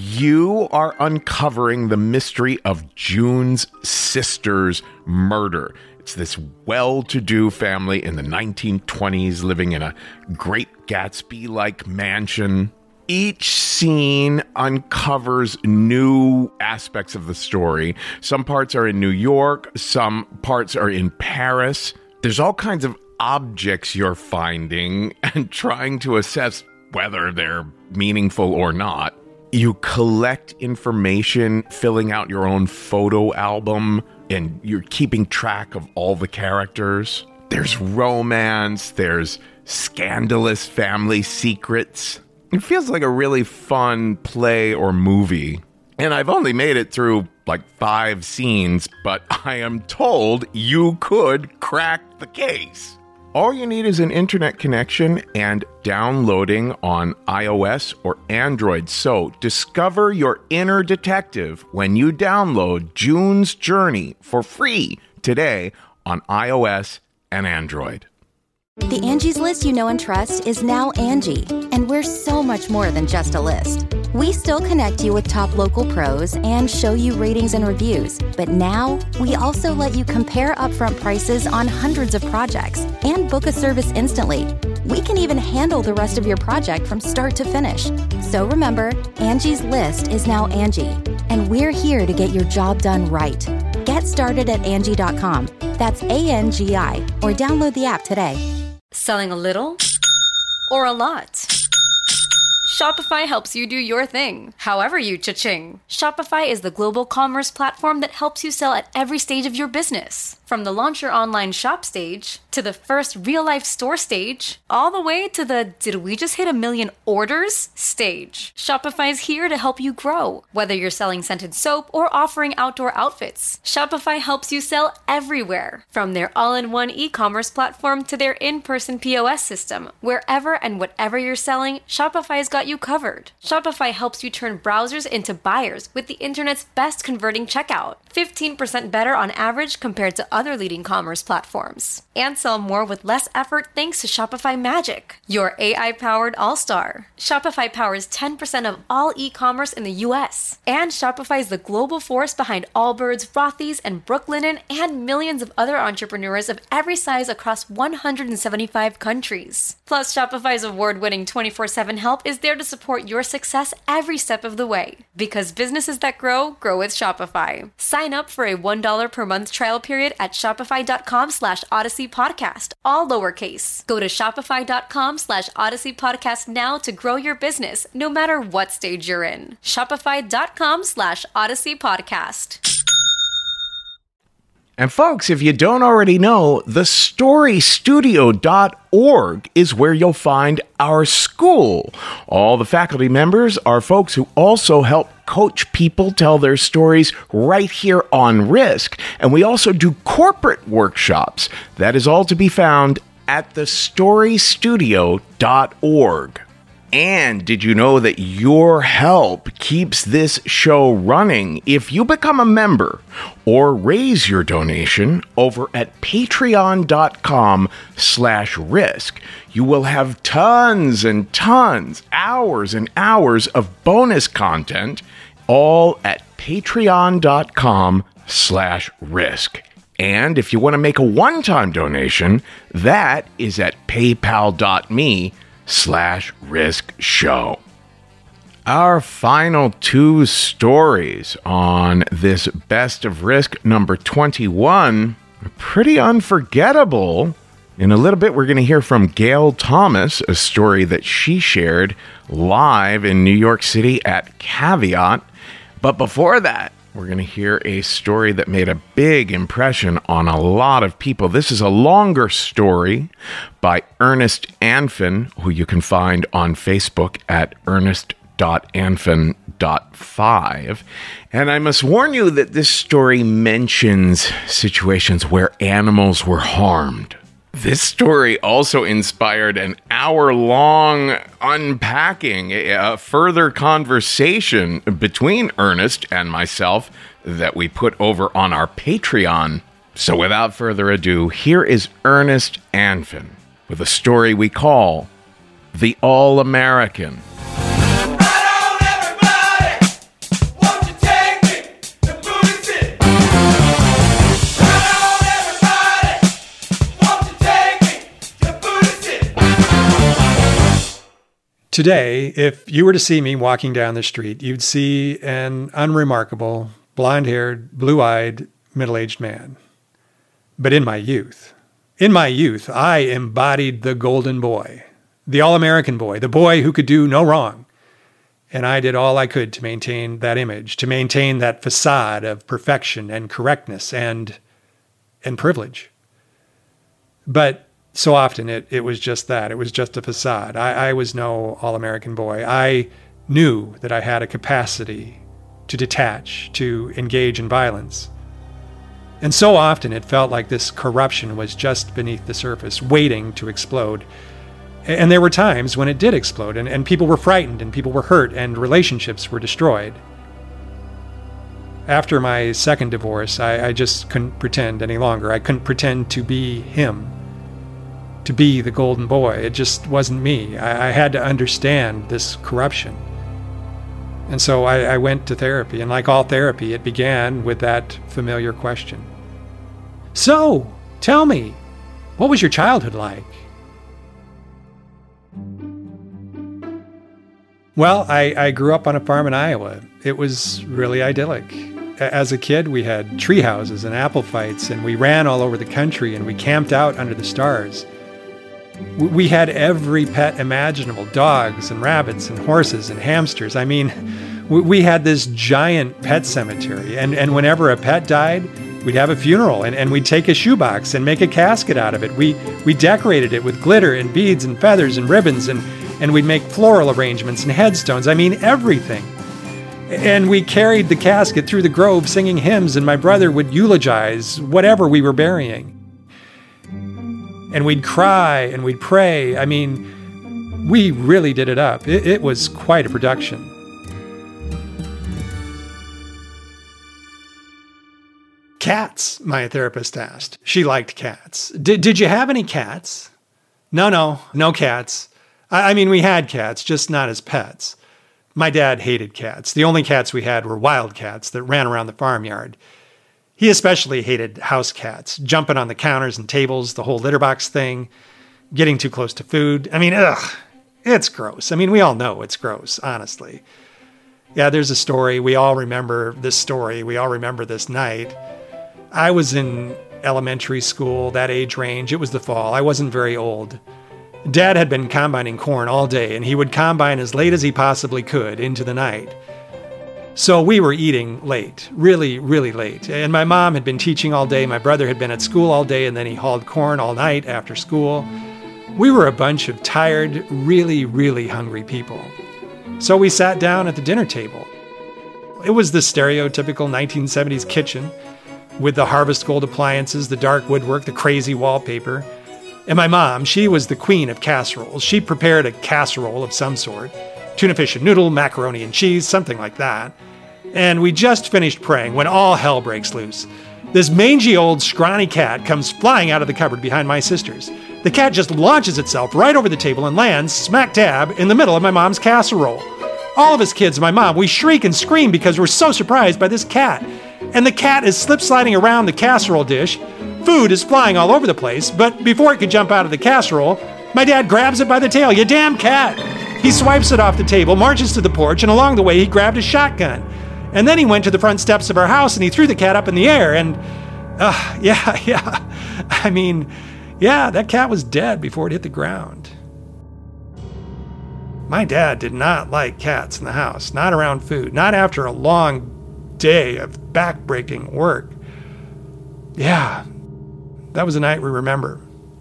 You are uncovering the mystery of June's sister's murder. It's this well-to-do family in the 1920s living in a Great Gatsby-like mansion. Each scene uncovers new aspects of the story. Some parts are in New York, some parts are in Paris. There's all kinds of objects you're finding and trying to assess whether they're meaningful or not. You collect information, filling out your own photo album, and you're keeping track of all the characters. There's romance, there's scandalous family secrets. It feels like a really fun play or movie. And I've only made it through like 5 scenes, but I am told you could crack the case. All you need is an internet connection and downloading on iOS or Android. So discover your inner detective when you download June's Journey for free today on iOS and Android. The Angie's List you know and trust is now Angie, and we're so much more than just a list. We still connect you with top local pros and show you ratings and reviews, but now we also let you compare upfront prices on hundreds of projects and book a service instantly. We can even handle the rest of your project from start to finish. So remember, Angie's List is now Angie, and we're here to get your job done right. Get started at Angie.com. That's ANGI, or download the app today. Selling a little or a lot? Shopify helps you do your thing, however you cha-ching. Shopify is the global commerce platform that helps you sell at every stage of your business. From the launch your online shop stage, to the first real-life store stage, all the way to the did we just hit 1 million orders stage. Shopify is here to help you grow. Whether you're selling scented soap or offering outdoor outfits, Shopify helps you sell everywhere. From their all-in-one e-commerce platform to their in-person POS system, wherever and whatever you're selling, Shopify's got you covered. Shopify helps you turn browsers into buyers with the internet's best converting checkout. 15% better on average compared to other leading commerce platforms. And sell more with less effort thanks to Shopify Magic, your AI-powered all-star. Shopify powers 10% of all e-commerce in the US. And Shopify is the global force behind Allbirds, Rothy's, and Brooklinen, and millions of other entrepreneurs of every size across 175 countries. Plus, Shopify's award-winning 24/7 help is there to support your success every step of the way. Because businesses that grow with Shopify. Sign up for a $1 per month trial period at shopify.com/Odyssey Podcast, all lowercase. Go to shopify.com/Odyssey Podcast now to grow your business, no matter what stage you're in. Shopify.com/Odyssey Podcast. And folks, if you don't already know, thestorystudio.org is where you'll find our school. All the faculty members are folks who also help coach people tell their stories right here on Risk. And we also do corporate workshops. That is all to be found at thestorystudio.org. And did you know that your help keeps this show running? If you become a member or raise your donation over at patreon.com/risk, you will have tons and tons, hours and hours of bonus content, all at patreon.com/risk. And if you want to make a one-time donation, that is at paypal.me/risk show. Our final 2 stories on this Best of Risk number 21 are pretty unforgettable. In a little bit, we're going to hear from Gail Thomas, a story that she shared live in New York City at Caveat. But before that, We're going to hear a story that made a big impression on a lot of people. This is a longer story by Ernest Anfin, who you can find on Facebook at ernest.anfin.5. And I must warn you that this story mentions situations where animals were harmed. This story also inspired an hour-long unpacking, a further conversation between Ernest and myself that we put over on our Patreon. So without further ado, here is Ernest Anfin with a story we call The All-American. Today, if you were to see me walking down the street, you'd see an unremarkable, blonde-haired, blue-eyed, middle-aged man. But in my youth, I embodied the golden boy, the all-American boy, the boy who could do no wrong. And I did all I could to maintain that image, to maintain that facade of perfection and correctness and privilege. But so often it was just that. It was just a facade. I was no all-American boy. I knew that I had a capacity to detach, to engage in violence. And so often it felt like this corruption was just beneath the surface, waiting to explode. And there were times when it did explode, and people were frightened, and people were hurt, and relationships were destroyed. After my second divorce, I just couldn't pretend any longer. I couldn't pretend to be him, to be the golden boy. It just wasn't me. I had to understand this corruption. And so I went to therapy, and like all therapy, it began with that familiar question. So, tell me, what was your childhood like? Well, I grew up on a farm in Iowa. It was really idyllic. As a kid, we had tree houses and apple fights, and we ran all over the country, and we camped out under the stars. We had every pet imaginable, dogs and rabbits and horses and hamsters. I mean, we had this giant pet cemetery, and whenever a pet died, we'd have a funeral, and we'd take a shoebox and make a casket out of it. We decorated it with glitter and beads and feathers and ribbons, and we'd make floral arrangements and headstones. I mean, everything. And we carried the casket through the grove singing hymns, and my brother would eulogize whatever we were burying. And we'd cry and we'd pray. I mean, we really did it up. It was quite a production. Cats, my therapist asked. She liked cats. Did you have any cats? No cats. I mean, we had cats, just not as pets. My dad hated cats. The only cats we had were wild cats that ran around the farmyard. He especially hated house cats, jumping on the counters and tables, the whole litter box thing, getting too close to food. I mean, it's gross. I mean, we all know it's gross, honestly. Yeah, there's a story. We all remember this story. We all remember this night. I was in elementary school, that age range. It was the fall. I wasn't very old. Dad had been combining corn all day, and he would combine as late as he possibly could into the night. So we were eating late, really, really late. And my mom had been teaching all day. My brother had been at school all day, and then he hauled corn all night after school. We were a bunch of tired, really, really hungry people. So we sat down at the dinner table. It was the stereotypical 1970s kitchen with the Harvest Gold appliances, the dark woodwork, the crazy wallpaper. And my mom, she was the queen of casseroles. She prepared a casserole of some sort. Tuna fish and noodle, macaroni and cheese, something like that. And we just finished praying when all hell breaks loose. This mangy old scrawny cat comes flying out of the cupboard behind my sisters. The cat just launches itself right over the table and lands smack dab in the middle of my mom's casserole. All of us kids and my mom, we shriek and scream because we're so surprised by this cat. And the cat is slip-sliding around the casserole dish. Food is flying all over the place, but before it could jump out of the casserole, my dad grabs it by the tail. You damn cat! He swipes it off the table, marches to the porch, and along the way he grabbed a shotgun. And then he went to the front steps of our house and he threw the cat up in the air and, I mean, that cat was dead before it hit the ground. My dad did not like cats in the house, not around food, not after a long day of backbreaking work. Yeah, that was a night we remember.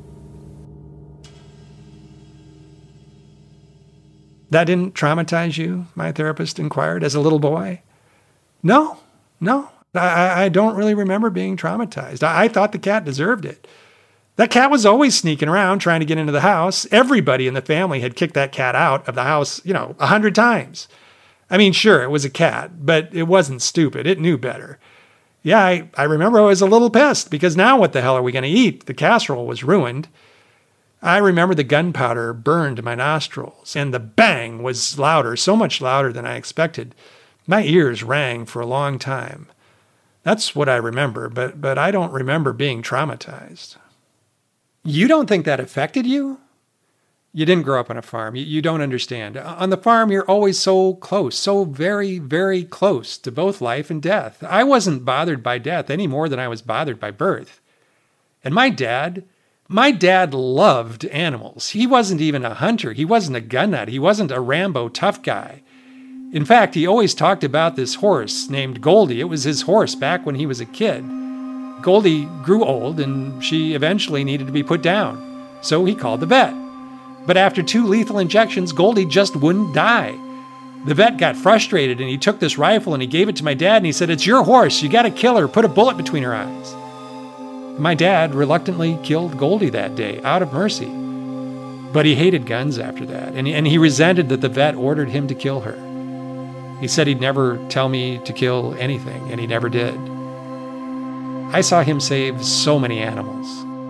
That didn't traumatize you, my therapist inquired, as a little boy? No. I don't really remember being traumatized. I thought the cat deserved it. That cat was always sneaking around trying to get into the house. Everybody in the family had kicked that cat out of the house, 100 times. I mean, sure, it was a cat, but it wasn't stupid. It knew better. Yeah, I remember I was a little pissed because now what the hell are we going to eat? The casserole was ruined. I remember the gunpowder burned my nostrils, and the bang was louder, so much louder than I expected. My ears rang for a long time. That's what I remember, but I don't remember being traumatized. You don't think that affected you? You didn't grow up on a farm. You don't understand. On the farm, you're always so close, so very, very close to both life and death. I wasn't bothered by death any more than I was bothered by birth. And my dad loved animals. He wasn't even a hunter. He wasn't a gun nut. He wasn't a Rambo tough guy. In fact, he always talked about this horse named Goldie. It was his horse back when he was a kid. Goldie grew old and she eventually needed to be put down. So he called the vet. But after 2 lethal injections, Goldie just wouldn't die. The vet got frustrated and he took this rifle and he gave it to my dad and he said, "It's your horse. You got to kill her. Put a bullet between her eyes." My dad reluctantly killed Goldie that day out of mercy. But he hated guns after that and he resented that the vet ordered him to kill her. He said he'd never tell me to kill anything, and he never did. I saw him save so many animals.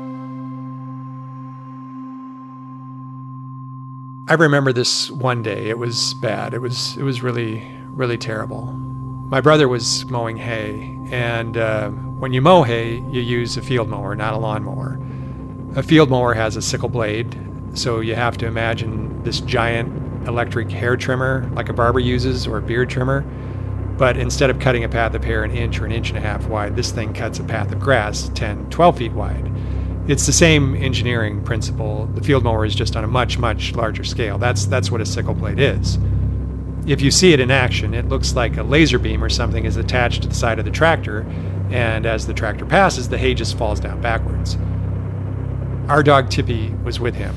I remember this one day. It was bad. It was really, really terrible. My brother was mowing hay, and when you mow hay, you use a field mower, not a lawnmower. A field mower has a sickle blade, so you have to imagine this giant electric hair trimmer like a barber uses or a beard trimmer. But instead of cutting a path of hair 1 inch or 1.5 inches wide, this thing cuts a path of grass 10, 12 feet wide. It's the same engineering principle. The field mower is just on a much, much larger scale. That's what a sickle blade is. If you see it in action, it looks like a laser beam or something is attached to the side of the tractor, and as the tractor passes, the hay just falls down backwards. Our dog Tippy was with him.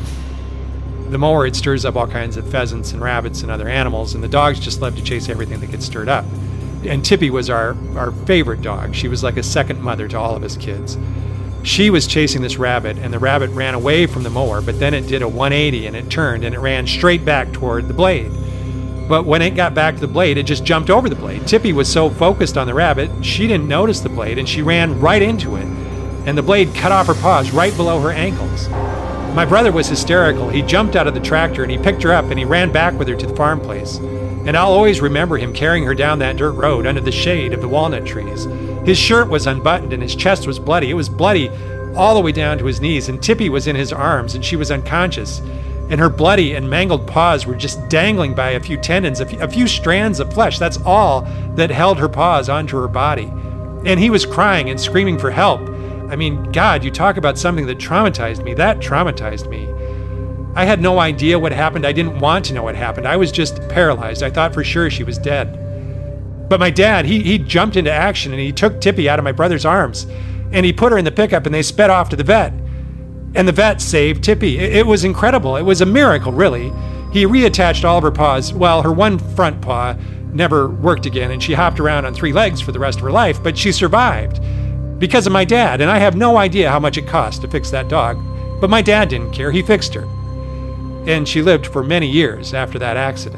The mower, it stirs up all kinds of pheasants and rabbits and other animals, and the dogs just love to chase everything that gets stirred up. And Tippy was our favorite dog. She was like a second mother to all of us kids. She was chasing this rabbit, and the rabbit ran away from the mower, but then it did a 180 and it turned and it ran straight back toward the blade. But when it got back to the blade, it just jumped over the blade. Tippy was so focused on the rabbit, she didn't notice the blade, and she ran right into it. And the blade cut off her paws right below her ankles. My brother was hysterical. He jumped out of the tractor and he picked her up and he ran back with her to the farm place. And I'll always remember him carrying her down that dirt road under the shade of the walnut trees. His shirt was unbuttoned and his chest was bloody. It was bloody all the way down to his knees, and Tippy was in his arms and she was unconscious. And her bloody and mangled paws were just dangling by a few tendons, a few strands of flesh. That's all that held her paws onto her body. And he was crying and screaming for help. I mean, God, you talk about something that traumatized me. That traumatized me. I had no idea what happened. I didn't want to know what happened. I was just paralyzed. I thought for sure she was dead. But my dad, he jumped into action and he took Tippy out of my brother's arms and he put her in the pickup and they sped off to the vet. And the vet saved Tippy. It was incredible. It was a miracle, really. He reattached all of her paws. Well, her one front paw never worked again and she hopped around on 3 legs for the rest of her life, but she survived. Because of my dad, and I have no idea how much it cost to fix that dog, but my dad didn't care. He fixed her. And she lived for many years after that accident.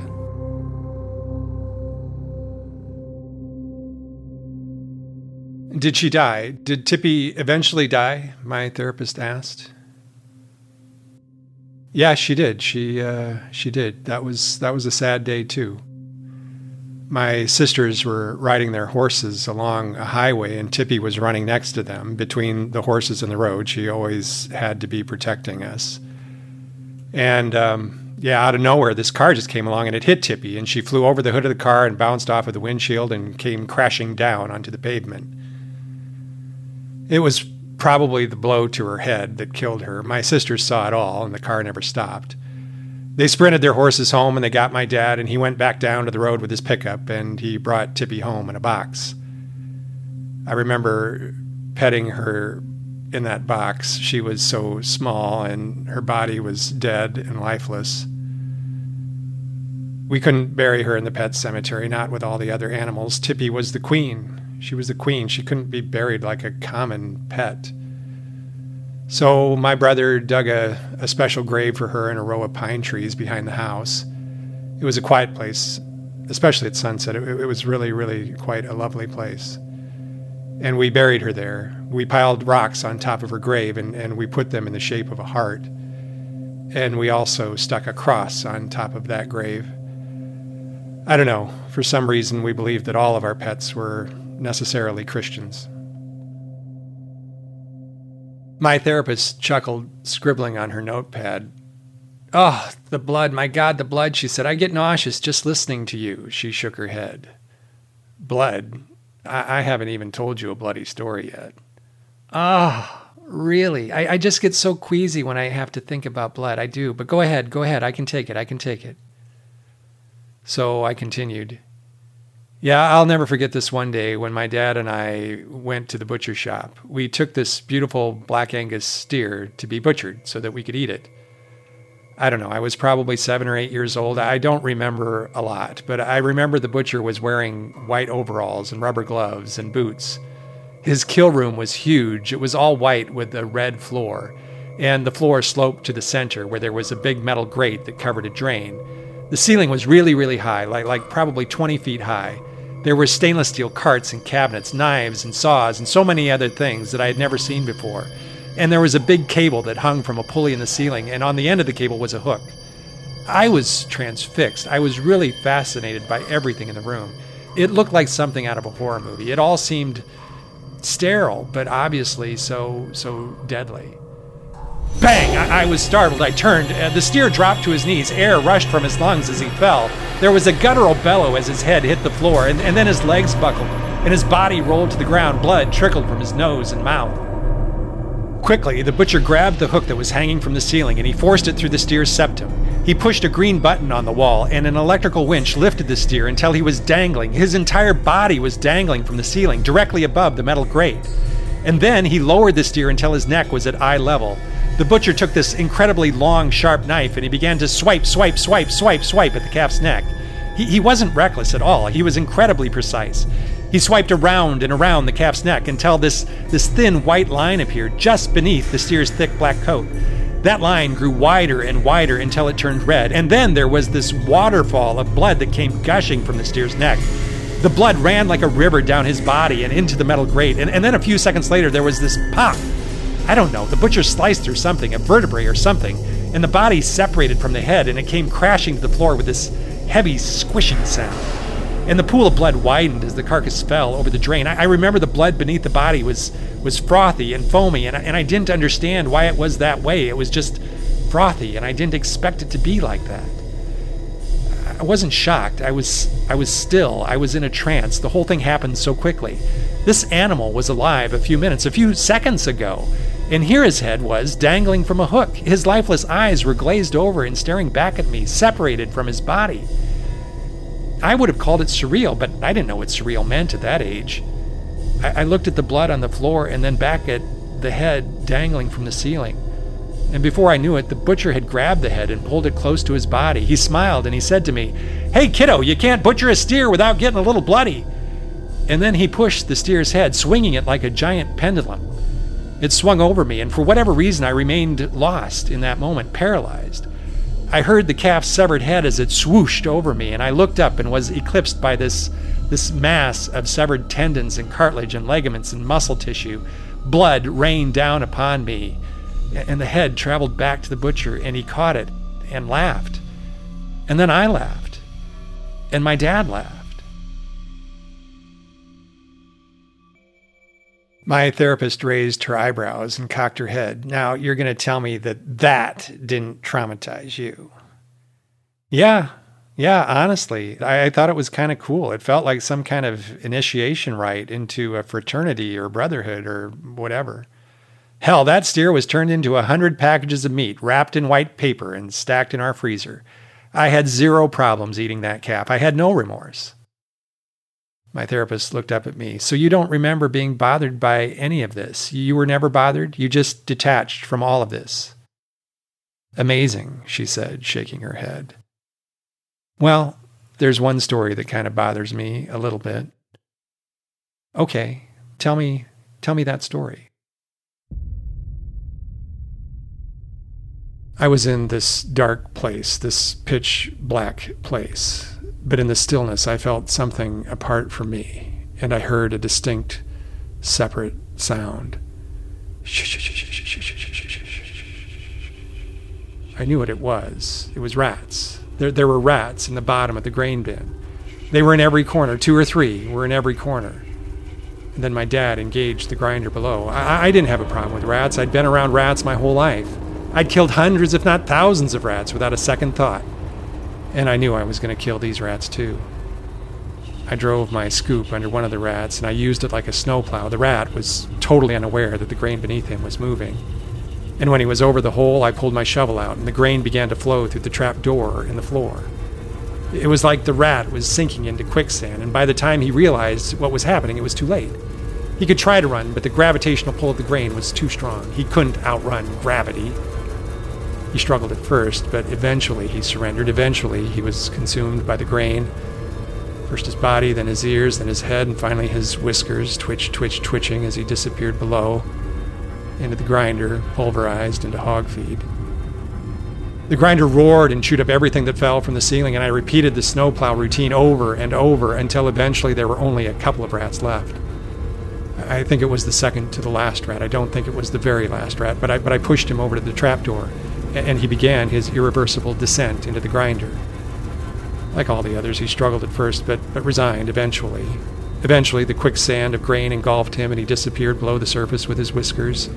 Did she die? Did Tippy eventually die? My therapist asked. Yeah, she did. She did. That was a sad day too. My sisters were riding their horses along a highway and Tippy was running next to them between the horses and the road. She always had to be protecting us. And out of nowhere, this car just came along and it hit Tippy and she flew over the hood of the car and bounced off of the windshield and came crashing down onto the pavement. It was probably the blow to her head that killed her. My sisters saw it all and the car never stopped. They sprinted their horses home and they got my dad, and he went back down to the road with his pickup and he brought Tippy home in a box. I remember petting her in that box. She was so small and her body was dead and lifeless. We couldn't bury her in the pet cemetery, not with all the other animals. Tippy was the queen. She was the queen. She couldn't be buried like a common pet. So my brother dug a special grave for her in a row of pine trees behind the house. It was a quiet place, especially at sunset. It was really, really quite a lovely place. And we buried her there. We piled rocks on top of her grave, and we put them in the shape of a heart. And we also stuck a cross on top of that grave. I don't know. For some reason, we believed that all of our pets were necessarily Christians. My therapist chuckled, scribbling on her notepad. "Oh, the blood, my God, the blood," she said. "I get nauseous just listening to you." She shook her head. "Blood? I haven't even told you a bloody story yet." "Ah, really? I just get so queasy when I have to think about blood. I do. But go ahead. I can take it. So I continued. "Yeah, I'll never forget this one day when my dad and I went to the butcher shop. We took this beautiful Black Angus steer to be butchered so that we could eat it. I don't know, I was probably 7 or 8 years old. I don't remember a lot, but I remember the butcher was wearing white overalls and rubber gloves and boots. His kill room was huge. It was all white with a red floor, and the floor sloped to the center where there was a big metal grate that covered a drain. The ceiling was really, really high, like probably 20 feet high. There were stainless steel carts and cabinets, knives and saws, and so many other things that I had never seen before. And there was a big cable that hung from a pulley in the ceiling, and on the end of the cable was a hook. I was transfixed. I was really fascinated by everything in the room. It looked like something out of a horror movie. It all seemed sterile, but obviously so deadly. Bang! I was startled. I turned. The steer dropped to his knees. Air rushed from his lungs as he fell. There was a guttural bellow as his head hit the floor, and then his legs buckled, and his body rolled to the ground. Blood trickled from his nose and mouth. Quickly, the butcher grabbed the hook that was hanging from the ceiling, and he forced it through the steer's septum. He pushed a green button on the wall, and an electrical winch lifted the steer until he was dangling. His entire body was dangling from the ceiling, directly above the metal grate. And then he lowered the steer until his neck was at eye level. The butcher took this incredibly long, sharp knife, and he began to swipe at the calf's neck. He wasn't reckless at all. He was incredibly precise. He swiped around and around the calf's neck until this thin white line appeared just beneath the steer's thick black coat. That line grew wider and wider until it turned red, and then there was this waterfall of blood that came gushing from the steer's neck. The blood ran like a river down his body and into the metal grate, and then a few seconds later there was this pop. I don't know, the butcher sliced through something, a vertebrae or something, and the body separated from the head, and it came crashing to the floor with this heavy squishing sound. And the pool of blood widened as the carcass fell over the drain. I remember the blood beneath the body was frothy and foamy, and I didn't understand why it was that way. It was just frothy, and I didn't expect it to be like that. I wasn't shocked. I was still. I was in a trance. The whole thing happened so quickly. This animal was alive a few seconds ago. And here his head was, dangling from a hook. His lifeless eyes were glazed over and staring back at me, separated from his body. I would have called it surreal, but I didn't know what surreal meant at that age. I looked at the blood on the floor and then back at the head dangling from the ceiling. And before I knew it, the butcher had grabbed the head and pulled it close to his body. He smiled and he said to me, "Hey, kiddo, you can't butcher a steer without getting a little bloody." And then he pushed the steer's head, swinging it like a giant pendulum. It swung over me, and for whatever reason, I remained lost in that moment, paralyzed. I heard the calf's severed head as it swooshed over me, and I looked up and was eclipsed by this mass of severed tendons and cartilage and ligaments and muscle tissue. Blood rained down upon me, and the head traveled back to the butcher, and he caught it and laughed. And then I laughed, and my dad laughed. My therapist raised her eyebrows and cocked her head. "Now, you're going to tell me that didn't traumatize you?" Yeah, honestly. I thought it was kind of cool. It felt like some kind of initiation rite into a fraternity or brotherhood or whatever. Hell, that steer was turned into 100 packages of meat wrapped in white paper and stacked in our freezer. I had zero problems eating that calf. I had no remorse. My therapist looked up at me. So you don't remember being bothered by any of this? You were never bothered? You just detached from all of this? Amazing, she said, shaking her head. Well, there's one story that kind of bothers me a little bit. Okay, tell me that story. I was in this dark place, this pitch black place, but in the stillness I felt something apart from me, and I heard a distinct, separate sound. I knew what it was. It was rats. There were rats in the bottom of the grain bin. They were in every corner. 2 or 3 were in every corner. And then my dad engaged the grinder below. I didn't have a problem with rats. I'd been around rats my whole life. I'd killed hundreds, if not thousands of rats without a second thought. And I knew I was going to kill these rats too. I drove my scoop under one of the rats, and I used it like a snowplow. The rat was totally unaware that the grain beneath him was moving. And when he was over the hole, I pulled my shovel out, and the grain began to flow through the trap door in the floor. It was like the rat was sinking into quicksand, and by the time he realized what was happening, it was too late. He could try to run, but the gravitational pull of the grain was too strong. He couldn't outrun gravity. He struggled at first, but eventually he surrendered. Eventually he was consumed by the grain. First his body, then his ears, then his head, and finally his whiskers twitching as he disappeared below into the grinder, pulverized into hog feed. The grinder roared and chewed up everything that fell from the ceiling, and I repeated the snowplow routine over and over until eventually there were only a couple of rats left. I think it was the second to the last rat. I don't think it was the very last rat, but I pushed him over to the trapdoor, and he began his irreversible descent into the grinder. Like all the others, he struggled at first, but resigned eventually. Eventually, the quicksand of grain engulfed him, and he disappeared below the surface with his whiskers,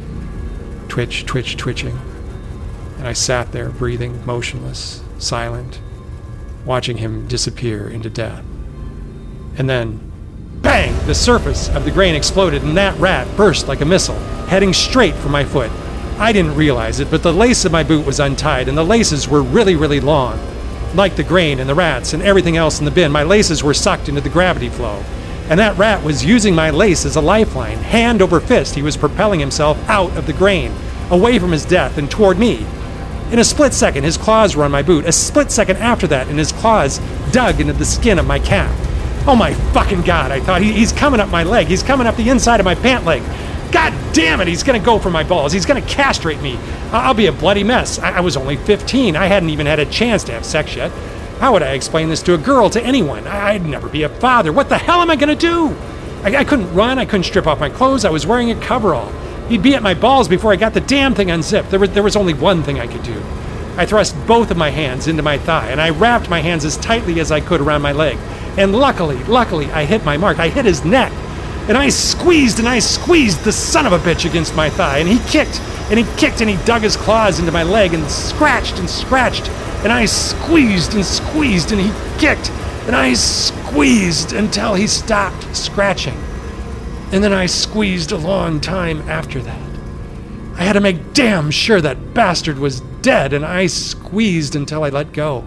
twitching. And I sat there, breathing, motionless, silent, watching him disappear into death. And then, bang! The surface of the grain exploded, and that rat burst like a missile, heading straight for my foot. I didn't realize it, but the lace of my boot was untied, and the laces were really, really long. Like the grain and the rats and everything else in the bin, my laces were sucked into the gravity flow. And that rat was using my lace as a lifeline. Hand over fist, he was propelling himself out of the grain, away from his death and toward me. In a split second, his claws were on my boot. A split second after that, and his claws dug into the skin of my calf. Oh my fucking God, I thought, he's coming up my leg. He's coming up the inside of my pant leg. God damn it, he's gonna go for my balls. He's gonna castrate me. I'll be a bloody mess. I was only 15. I hadn't even had a chance to have sex yet. How would I explain this to a girl, to anyone? I'd never be a father. What the hell am I gonna do? I couldn't run. I couldn't strip off my clothes. I was wearing a coverall. He'd be at my balls before I got the damn thing unzipped. There was only one thing I could do. I thrust both of my hands into my thigh, and I wrapped my hands as tightly as I could around my leg. And luckily, I hit my mark. I hit his neck. And I squeezed the son of a bitch against my thigh. And he kicked, and he dug his claws into my leg and scratched. And I squeezed, and he kicked. And I squeezed until he stopped scratching. And then I squeezed a long time after that. I had to make damn sure that bastard was dead, and I squeezed until I let go.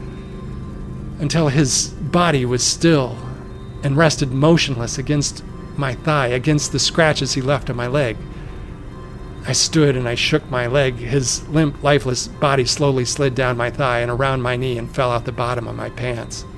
Until his body was still and rested motionless against my thigh, against the scratches he left on my leg. I stood and I shook my leg. His limp, lifeless body slowly slid down my thigh and around my knee and fell out the bottom of my pants.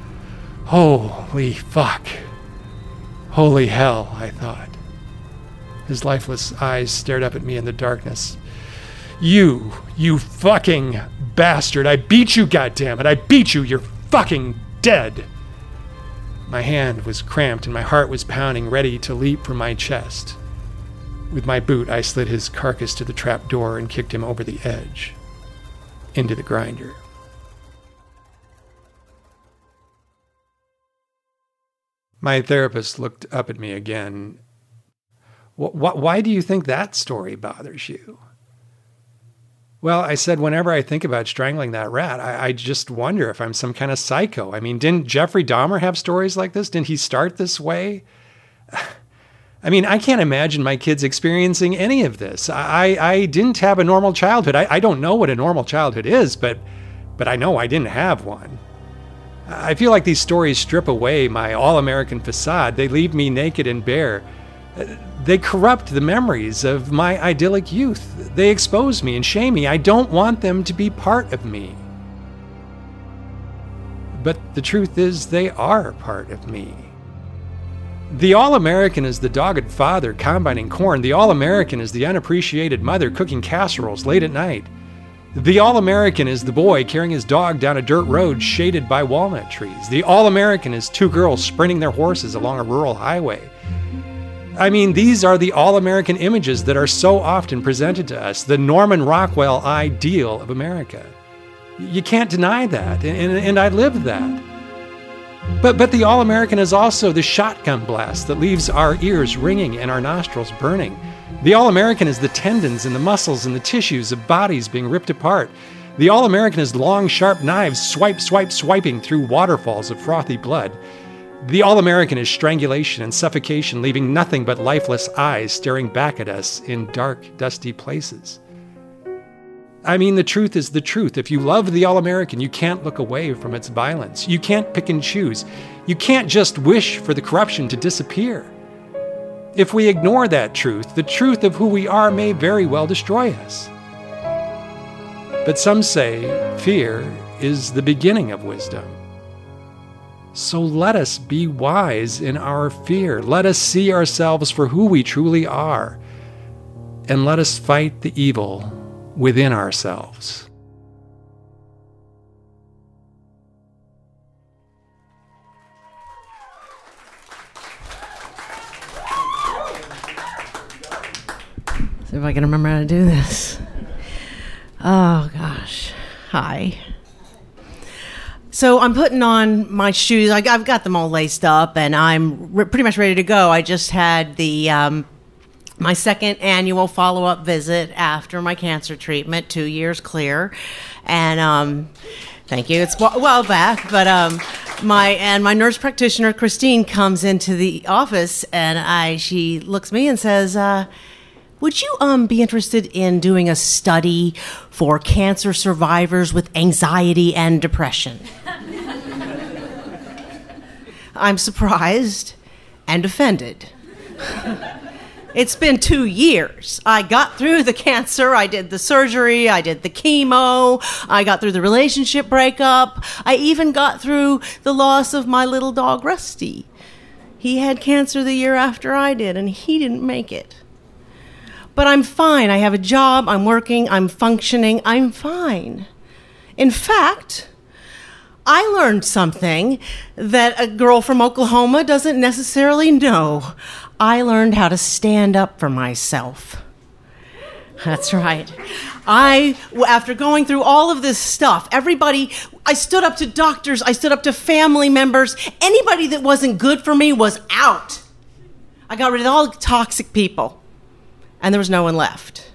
Holy fuck. Holy hell, I thought. His lifeless eyes stared up at me in the darkness. You fucking bastard. I beat you, goddammit. I beat you. You're fucking dead. My hand was cramped and my heart was pounding, ready to leap from my chest. With my boot, I slid his carcass to the trap door and kicked him over the edge, into the grinder. My therapist looked up at me again. Why do you think that story bothers you? Well, I said, whenever I think about strangling that rat, I just wonder if I'm some kind of psycho. I mean, didn't Jeffrey Dahmer have stories like this? Didn't he start this way? I mean, I can't imagine my kids experiencing any of this. I didn't have a normal childhood. I don't know what a normal childhood is, but I know I didn't have one. I feel like these stories strip away my all-American facade. They leave me naked and bare. They corrupt the memories of my idyllic youth. They expose me and shame me. I don't want them to be part of me. But the truth is, they are part of me. The All-American is the dogged father combining corn. The All-American is the unappreciated mother cooking casseroles late at night. The All-American is the boy carrying his dog down a dirt road shaded by walnut trees. The All-American is two girls sprinting their horses along a rural highway. I mean, these are the All-American images that are so often presented to us, the Norman Rockwell ideal of America. You can't deny that, and I live that. But the All-American is also the shotgun blast that leaves our ears ringing and our nostrils burning. The All-American is the tendons and the muscles and the tissues of bodies being ripped apart. The All-American is long, sharp knives swiping through waterfalls of frothy blood. The All-American is strangulation and suffocation, leaving nothing but lifeless eyes staring back at us in dark, dusty places. I mean, the truth is the truth. If you love the All-American, you can't look away from its violence. You can't pick and choose. You can't just wish for the corruption to disappear. If we ignore that truth, the truth of who we are may very well destroy us. But some say fear is the beginning of wisdom. So let us be wise in our fear. Let us see ourselves for who we truly are. And let us fight the evil within ourselves. See if I can remember how to do this. Oh gosh. Hi. So I'm putting on my shoes. I've got them all laced up, and I'm pretty much ready to go. I just had the my second annual follow-up visit after my cancer treatment, 2 years clear, and thank you. It's a while back, but my nurse practitioner Christine comes into the office, and she looks at me and says, "Would you be interested in doing a study for cancer survivors with anxiety and depression?" I'm surprised and offended. It's been 2 years. I got through the cancer, I did the surgery, I did the chemo, I got through the relationship breakup, I even got through the loss of my little dog, Rusty. He had cancer the year after I did, and he didn't make it. But I'm fine. I have a job, I'm working, I'm functioning, I'm fine. In fact, I learned something that a girl from Oklahoma doesn't necessarily know. I learned how to stand up for myself. That's right. After going through all of this stuff, I stood up to doctors, I stood up to family members. Anybody that wasn't good for me was out. I got rid of all the toxic people, and there was no one left.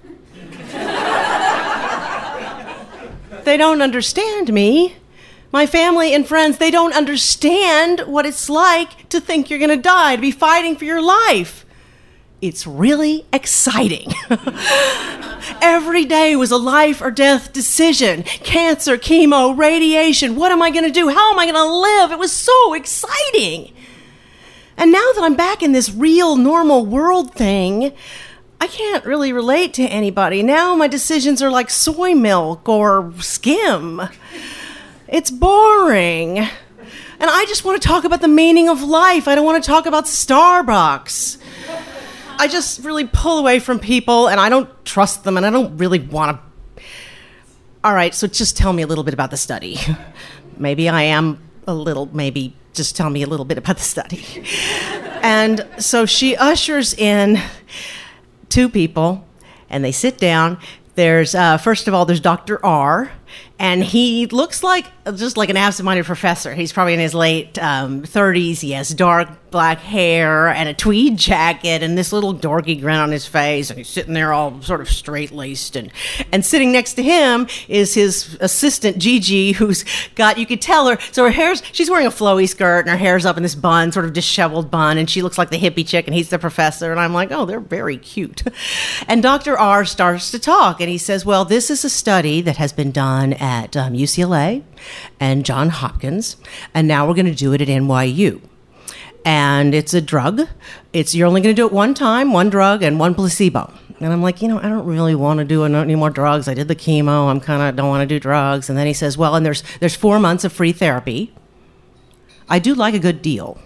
They don't understand me. My family and friends, they don't understand what it's like to think you're going to die, to be fighting for your life. It's really exciting. Every day was a life or death decision. Cancer, chemo, radiation. What am I going to do? How am I going to live? It was so exciting. And now that I'm back in this real normal world thing, I can't really relate to anybody. Now my decisions are like soy milk or skim. It's boring. And I just want to talk about the meaning of life. I don't want to talk about Starbucks. I just really pull away from people, and I don't trust them, and I don't really want to. All right, so just tell me a little bit about the study. Maybe just tell me a little bit about the study. And so she ushers in 2 people, and they sit down. There's, first of all, there's Dr. R, And he looks like just like an absent-minded professor. He's probably in his late 30s. He has dark black hair and a tweed jacket and this little dorky grin on his face. And he's sitting there all sort of straight-laced. And sitting next to him is his assistant, Gigi, who's got, you could tell her, so her hair's, she's wearing a flowy skirt and her hair's up in this bun, sort of disheveled bun. And she looks like the hippie chick and he's the professor. And I'm like, oh, they're very cute. And Dr. R starts to talk and he says, well, this is a study that has been done at UCLA and Johns Hopkins, and now we're going to do it at NYU. And it's a drug. You're only going to do it one time, one drug, and one placebo. And I'm like, I don't really want to do any more drugs. I did the chemo. I'm kind of don't want to do drugs. And then he says, well, and there's 4 months of free therapy. I do like a good deal.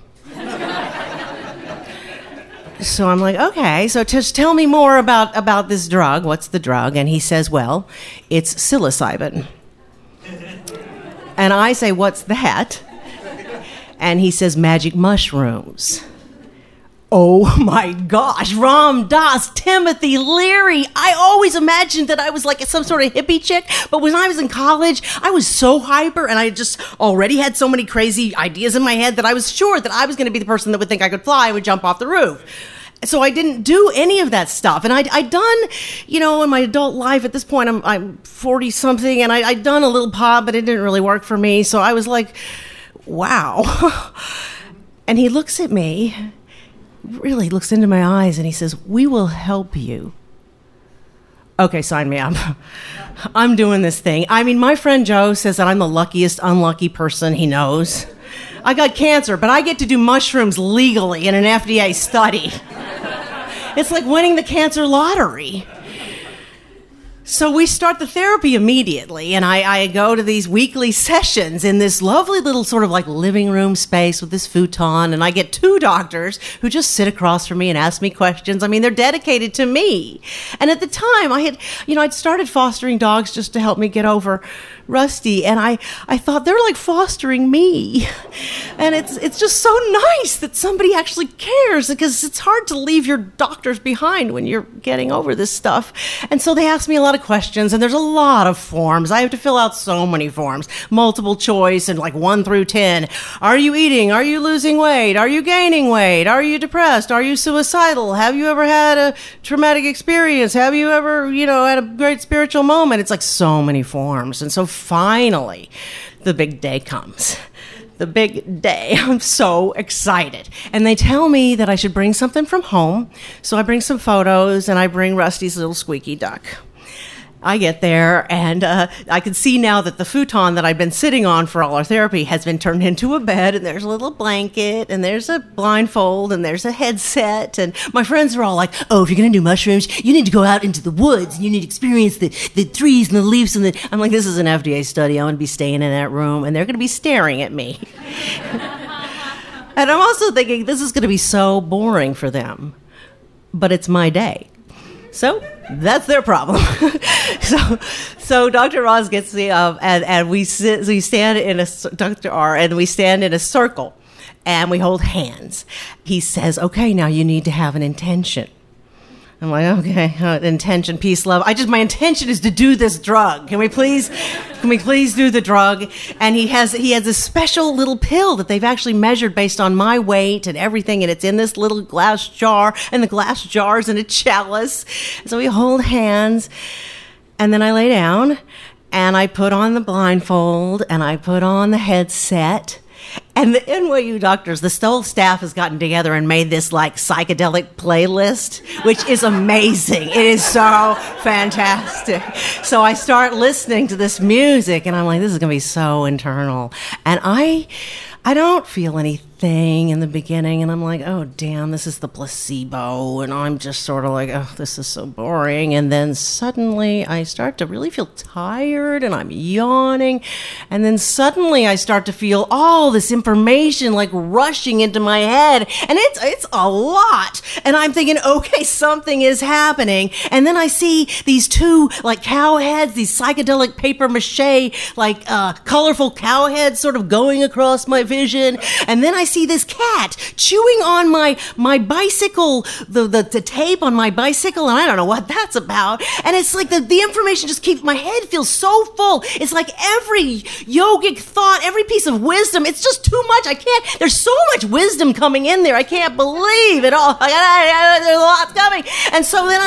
So I'm like, okay, so just tell me more about this drug. What's the drug? And he says, well, it's psilocybin. And I say, what's that? And he says, magic mushrooms. Oh my gosh, Ram Dass, Timothy Leary. I always imagined that I was like some sort of hippie chick, but when I was in college, I was so hyper and I just already had so many crazy ideas in my head that I was sure that I was going to be the person that would think I could fly and would jump off the roof. So I didn't do any of that stuff. And I'd done, in my adult life, at this point, I'm 40-something, and I'd done a little pot, but it didn't really work for me. So I was like, wow. And he looks at me, really looks into my eyes, and he says, we will help you. Okay, sign me up. I'm doing this thing. I mean, my friend Joe says that I'm the luckiest unlucky person he knows. I got cancer, but I get to do mushrooms legally in an FDA study. It's like winning the cancer lottery. So we start the therapy immediately, and I go to these weekly sessions in this lovely little sort of like living room space with this futon, and I get 2 doctors who just sit across from me and ask me questions. I mean, they're dedicated to me. And at the time, I'd started fostering dogs just to help me get over Rusty, and I thought they're like fostering me. And it's just so nice that somebody actually cares, because it's hard to leave your doctors behind when you're getting over this stuff. And so they ask me a lot of questions, and there's a lot of forms. I have to fill out so many forms, multiple choice, and like 1 through 10. Are you eating? Are you losing weight? Are you gaining weight? Are you depressed? Are you suicidal? Have you ever had a traumatic experience? Have you ever, had a great spiritual moment? It's like so many forms. And so finally, the big day comes. The big day. I'm so excited. And they tell me that I should bring something from home. So I bring some photos, and I bring Rusty's little squeaky duck. I get there, and I can see now that the futon that I've been sitting on for all our therapy has been turned into a bed, and there's a little blanket, and there's a blindfold, and there's a headset, and my friends are all like, oh, if you're going to do mushrooms, you need to go out into the woods, and you need to experience the trees and the leaves, and I'm like, this is an FDA study. I want to be staying in that room, and they're going to be staring at me. And I'm also thinking, this is going to be so boring for them, but it's my day. So that's their problem. So Dr. Roz gets me up, and we stand in Dr. R, and we stand in a circle, and we hold hands. He says, okay, now you need to have an intention. I'm like, okay, intention, peace, love. My intention is to do this drug. Can we please do the drug? And he has a special little pill that they've actually measured based on my weight and everything, and it's in this little glass jar, and the glass jar's in a chalice. So we hold hands, and then I lay down, and I put on the blindfold, and I put on the headset. And the NYU doctors, the whole staff has gotten together and made this like psychedelic playlist, which is amazing. It is so fantastic. So I start listening to this music, and I'm like, this is going to be so internal. And I don't feel anything in the beginning, and I'm like, oh, damn, this is the placebo. And I'm just sort of like, oh, this is so boring. And then suddenly I start to really feel tired, and I'm yawning. And then suddenly I start to feel all this information like rushing into my head, and it's a lot. And I'm thinking, okay, something is happening. And then I see these 2 like cow heads, these psychedelic paper mache, like colorful cow heads sort of going across my vision. And then I see this cat chewing on my bicycle, the tape on my bicycle, and I don't know what that's about. And it's like the information just keeps, my head feels so full. It's like every yogic thought, every piece of wisdom, it's just too much. I can't, there's so much wisdom coming in there. I can't believe it all. There's a lot coming. And so then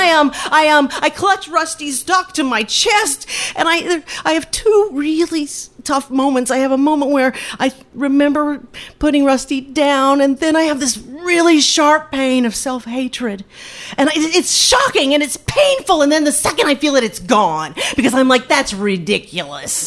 I clutch Rusty's duck to my chest, and I have two really tough moments. I have a moment where I remember putting Rusty down, and then I have this really sharp pain of self-hatred. And it's shocking and it's painful, and then the second I feel it, it's gone. Because I'm like, that's ridiculous.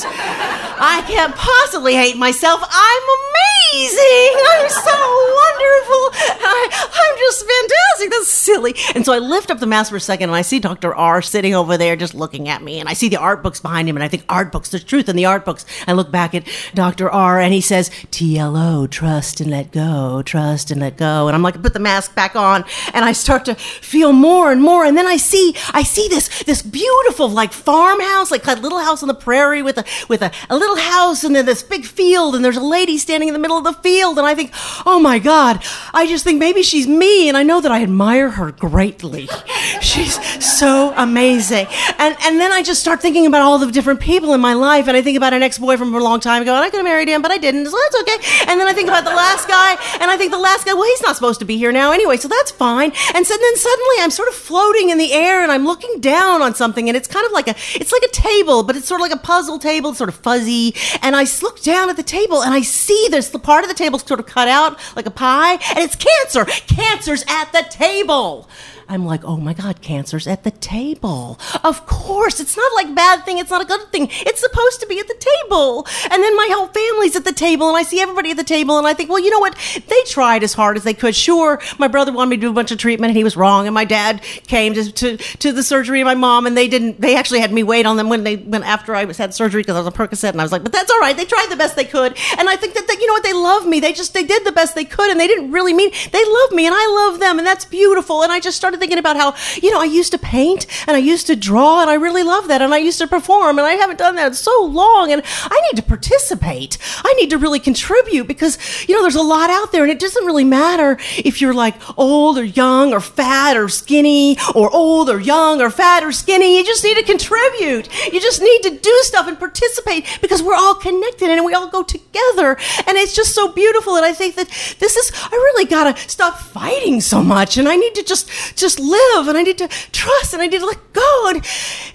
I can't possibly hate myself. I'm amazing. I'm so wonderful. I'm just fantastic. That's silly. And so I lift up the mask for a second, and I see Dr. R sitting over there just looking at me, and I see the art books behind him, and I think art books, there's truth in the art books. I look back at Dr. R, and he says, TLO, trust and let go, trust and let go. And I'm like, put the mask back on, and I start to feel more and more. And then I see this beautiful, like, farmhouse, like a little house on the prairie with a little house, and then this big field, and there's a lady standing in the middle of the field. And I think, oh my God, I just think maybe she's me, and I know that I admire her greatly. She's so amazing. And then I just start thinking about all the different people in my life, and I think about an ex-boyfriend from a long time ago, and I could have married him, but I didn't, so that's okay. And then I think about the last guy, and I think the last guy, well, he's not supposed to be here now anyway, so that's fine. And so then suddenly I'm sort of floating in the air, and I'm looking down on something, and it's kind of like it's like a table, but it's sort of like a puzzle table, it's sort of fuzzy. And I look down at the table, and I see there's the part of the table sort of cut out like a pie, and it's cancer. Cancer's at the table. I'm like, oh my God, cancer's at the table. Of course, it's not like a bad thing. It's not a good thing. It's supposed to be at the table. And then my whole family's at the table, and I see everybody at the table, and I think, well, you know what? They tried as hard as they could. Sure, my brother wanted me to do a bunch of treatment, and he was wrong. And my dad came to the surgery, and my mom, and they actually had me wait on them when after I had surgery, because I was on Percocet, and I was like, but that's all right. They tried the best they could. And I think that you know what? They love me. They did the best they could, and they didn't really mean, they love me, and I love them, and that's beautiful. And I just started thinking about how, you know, I used to paint, and I used to draw, and I really love that, and I used to perform, and I haven't done that in so long, and I need to participate. I need to really contribute, because, you know, there's a lot out there, and it doesn't really matter if you're like old or young or fat or skinny, or old or young or fat or skinny. You just need to contribute. You just need to do stuff and participate, because we're all connected and we all go together, and it's just so beautiful. And I think that I really gotta stop fighting so much, and I need to just live, and I need to trust, and I need to let go. And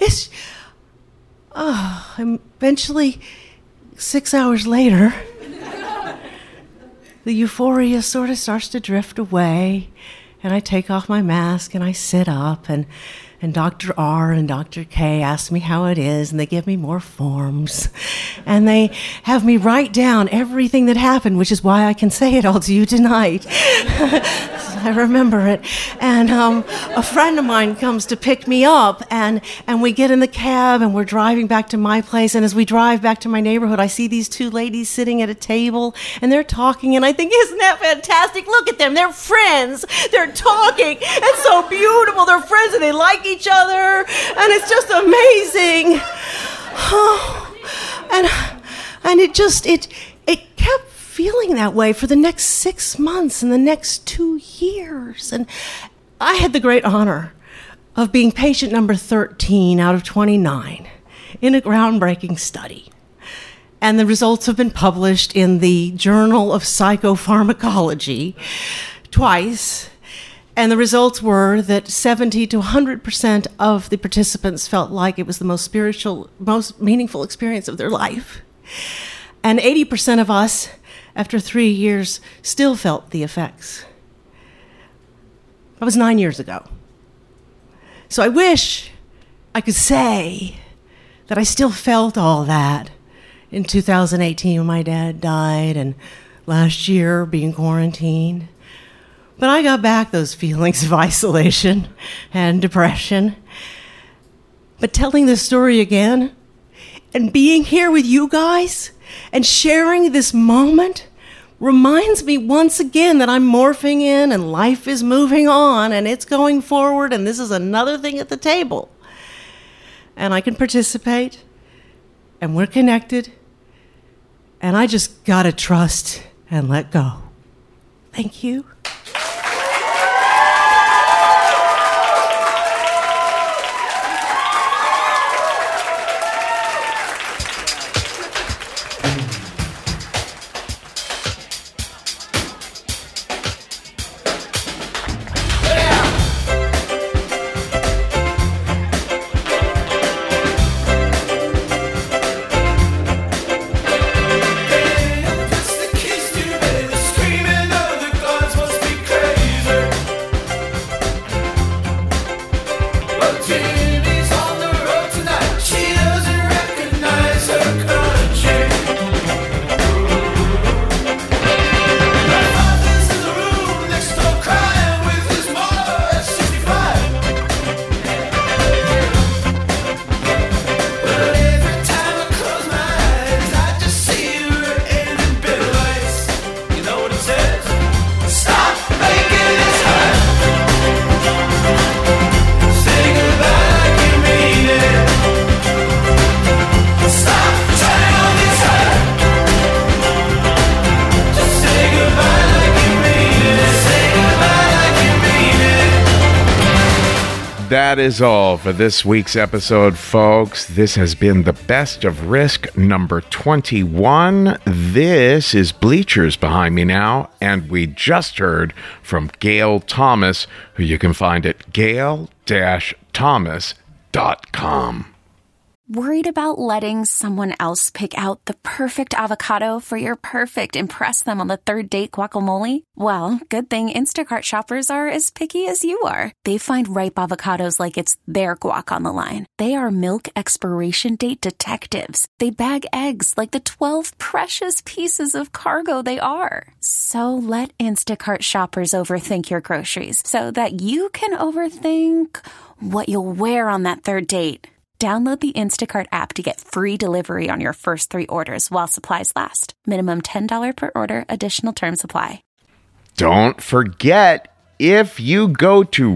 eventually 6 hours later, the euphoria sort of starts to drift away, and I take off my mask, and I sit up, and Dr. R and Dr. K ask me how it is, and they give me more forms, and they have me write down everything that happened, which is why I can say it all to you tonight. I remember it. And a friend of mine comes to pick me up, and we get in the cab, and we're driving back to my place, and as we drive back to my neighborhood, I see these two ladies sitting at a table, and they're talking, and I think, isn't that fantastic? Look at them. They're friends. They're talking. It's so beautiful. They're friends, and they like each other, and it's just amazing. And it kept feeling that way for the next 6 months and the next 2 years. And I had the great honor of being patient number 13 out of 29 in a groundbreaking study. And the results have been published in the Journal of Psychopharmacology twice. And the results were that 70 to 100% of the participants felt like it was the most spiritual, most meaningful experience of their life. And 80% of us, after 3 years, still felt the effects. That was 9 years ago. So I wish I could say that I still felt all that in 2018 when my dad died, and last year being quarantined. But I got back those feelings of isolation and depression. But telling this story again, and being here with you guys, and sharing this moment reminds me once again that I'm morphing in, and life is moving on, and it's going forward, and this is another thing at the table. And I can participate, and we're connected, and I just gotta trust and let go. Thank you. That is all for this week's episode, folks. This has been the Best of Risk number 21. This is Bleachers behind me now, and we just heard from Gail Thomas, who you can find at gail-thomas.com. Worried about letting someone else pick out the perfect avocado for your perfect impress them on the third date guacamole? Well, good thing Instacart shoppers are as picky as you are. They find ripe avocados like it's their guac on the line. They are milk expiration date detectives. They bag eggs like the 12 precious pieces of cargo they are. So let Instacart shoppers overthink your groceries so that you can overthink what you'll wear on that third date. Download the Instacart app to get free delivery on your first 3 orders while supplies last. Minimum $10 per order. Additional terms apply. Don't forget, if you go to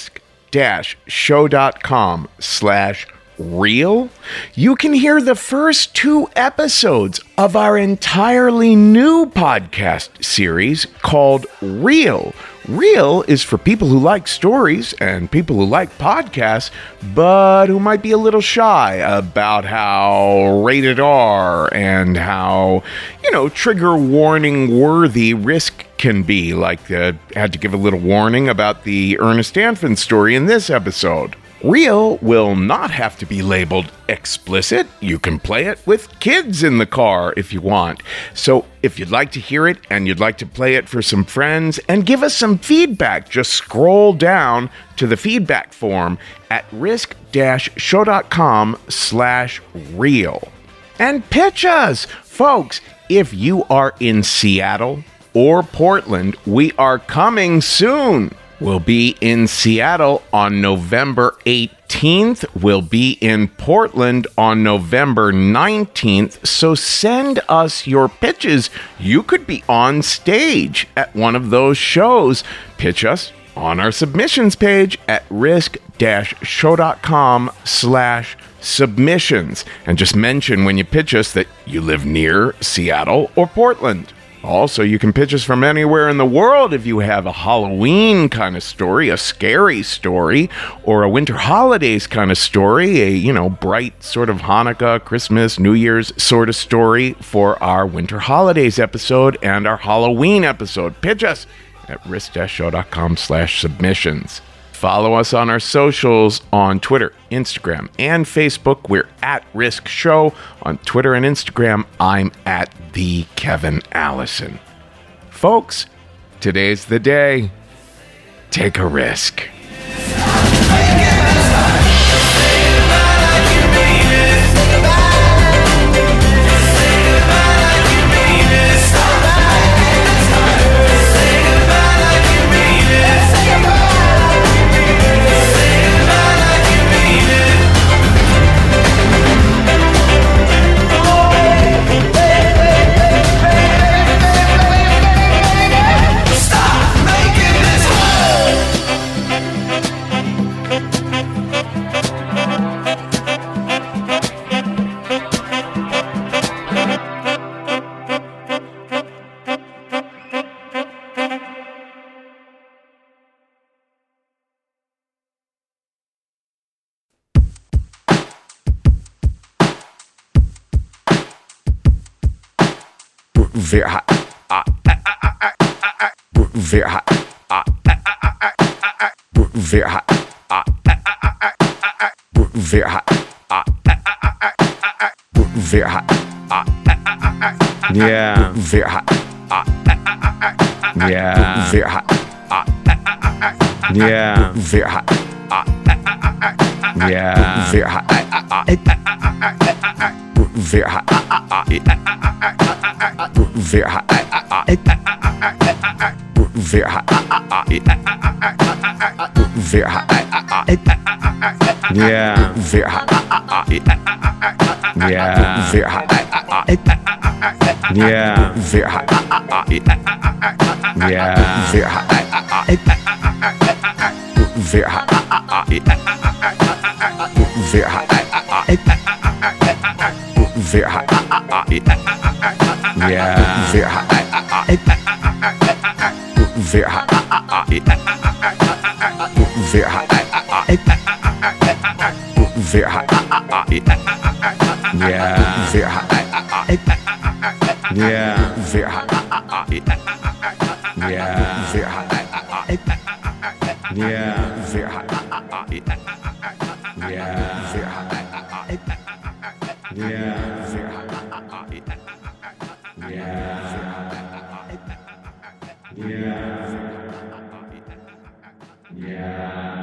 risk-show.com/real, you can hear the first 2 episodes of our entirely new podcast series called Real. Real is for people who like stories and people who like podcasts, but who might be a little shy about how rated R and how, trigger warning worthy risk can be. Like, had to give a little warning about the Ernest Anfin story in this episode. Real will not have to be labeled explicit. You can play it with kids in the car if you want. So if you'd like to hear it and you'd like to play it for some friends and give us some feedback, just scroll down to the feedback form at risk-show.com/real. And pitch us! Folks, if you are in Seattle or Portland, we are coming soon. We'll be in Seattle on November 18th. We'll be in Portland on November 19th. So send us your pitches. You could be on stage at one of those shows. Pitch us on our submissions page at risk-show.com/submissions. And just mention when you pitch us that you live near Seattle or Portland. Also, you can pitch us from anywhere in the world if you have a Halloween kind of story, a scary story, or a winter holidays kind of story, a, bright sort of Hanukkah, Christmas, New Year's sort of story for our winter holidays episode and our Halloween episode. Pitch us at risk-show.com/submissions. Follow us on our socials on Twitter, Instagram, and Facebook. We're at Risk Show. On Twitter and Instagram, I'm at the Kevin Allison. Folks, today's the day. Take a risk. Stop making this hard. Yeah.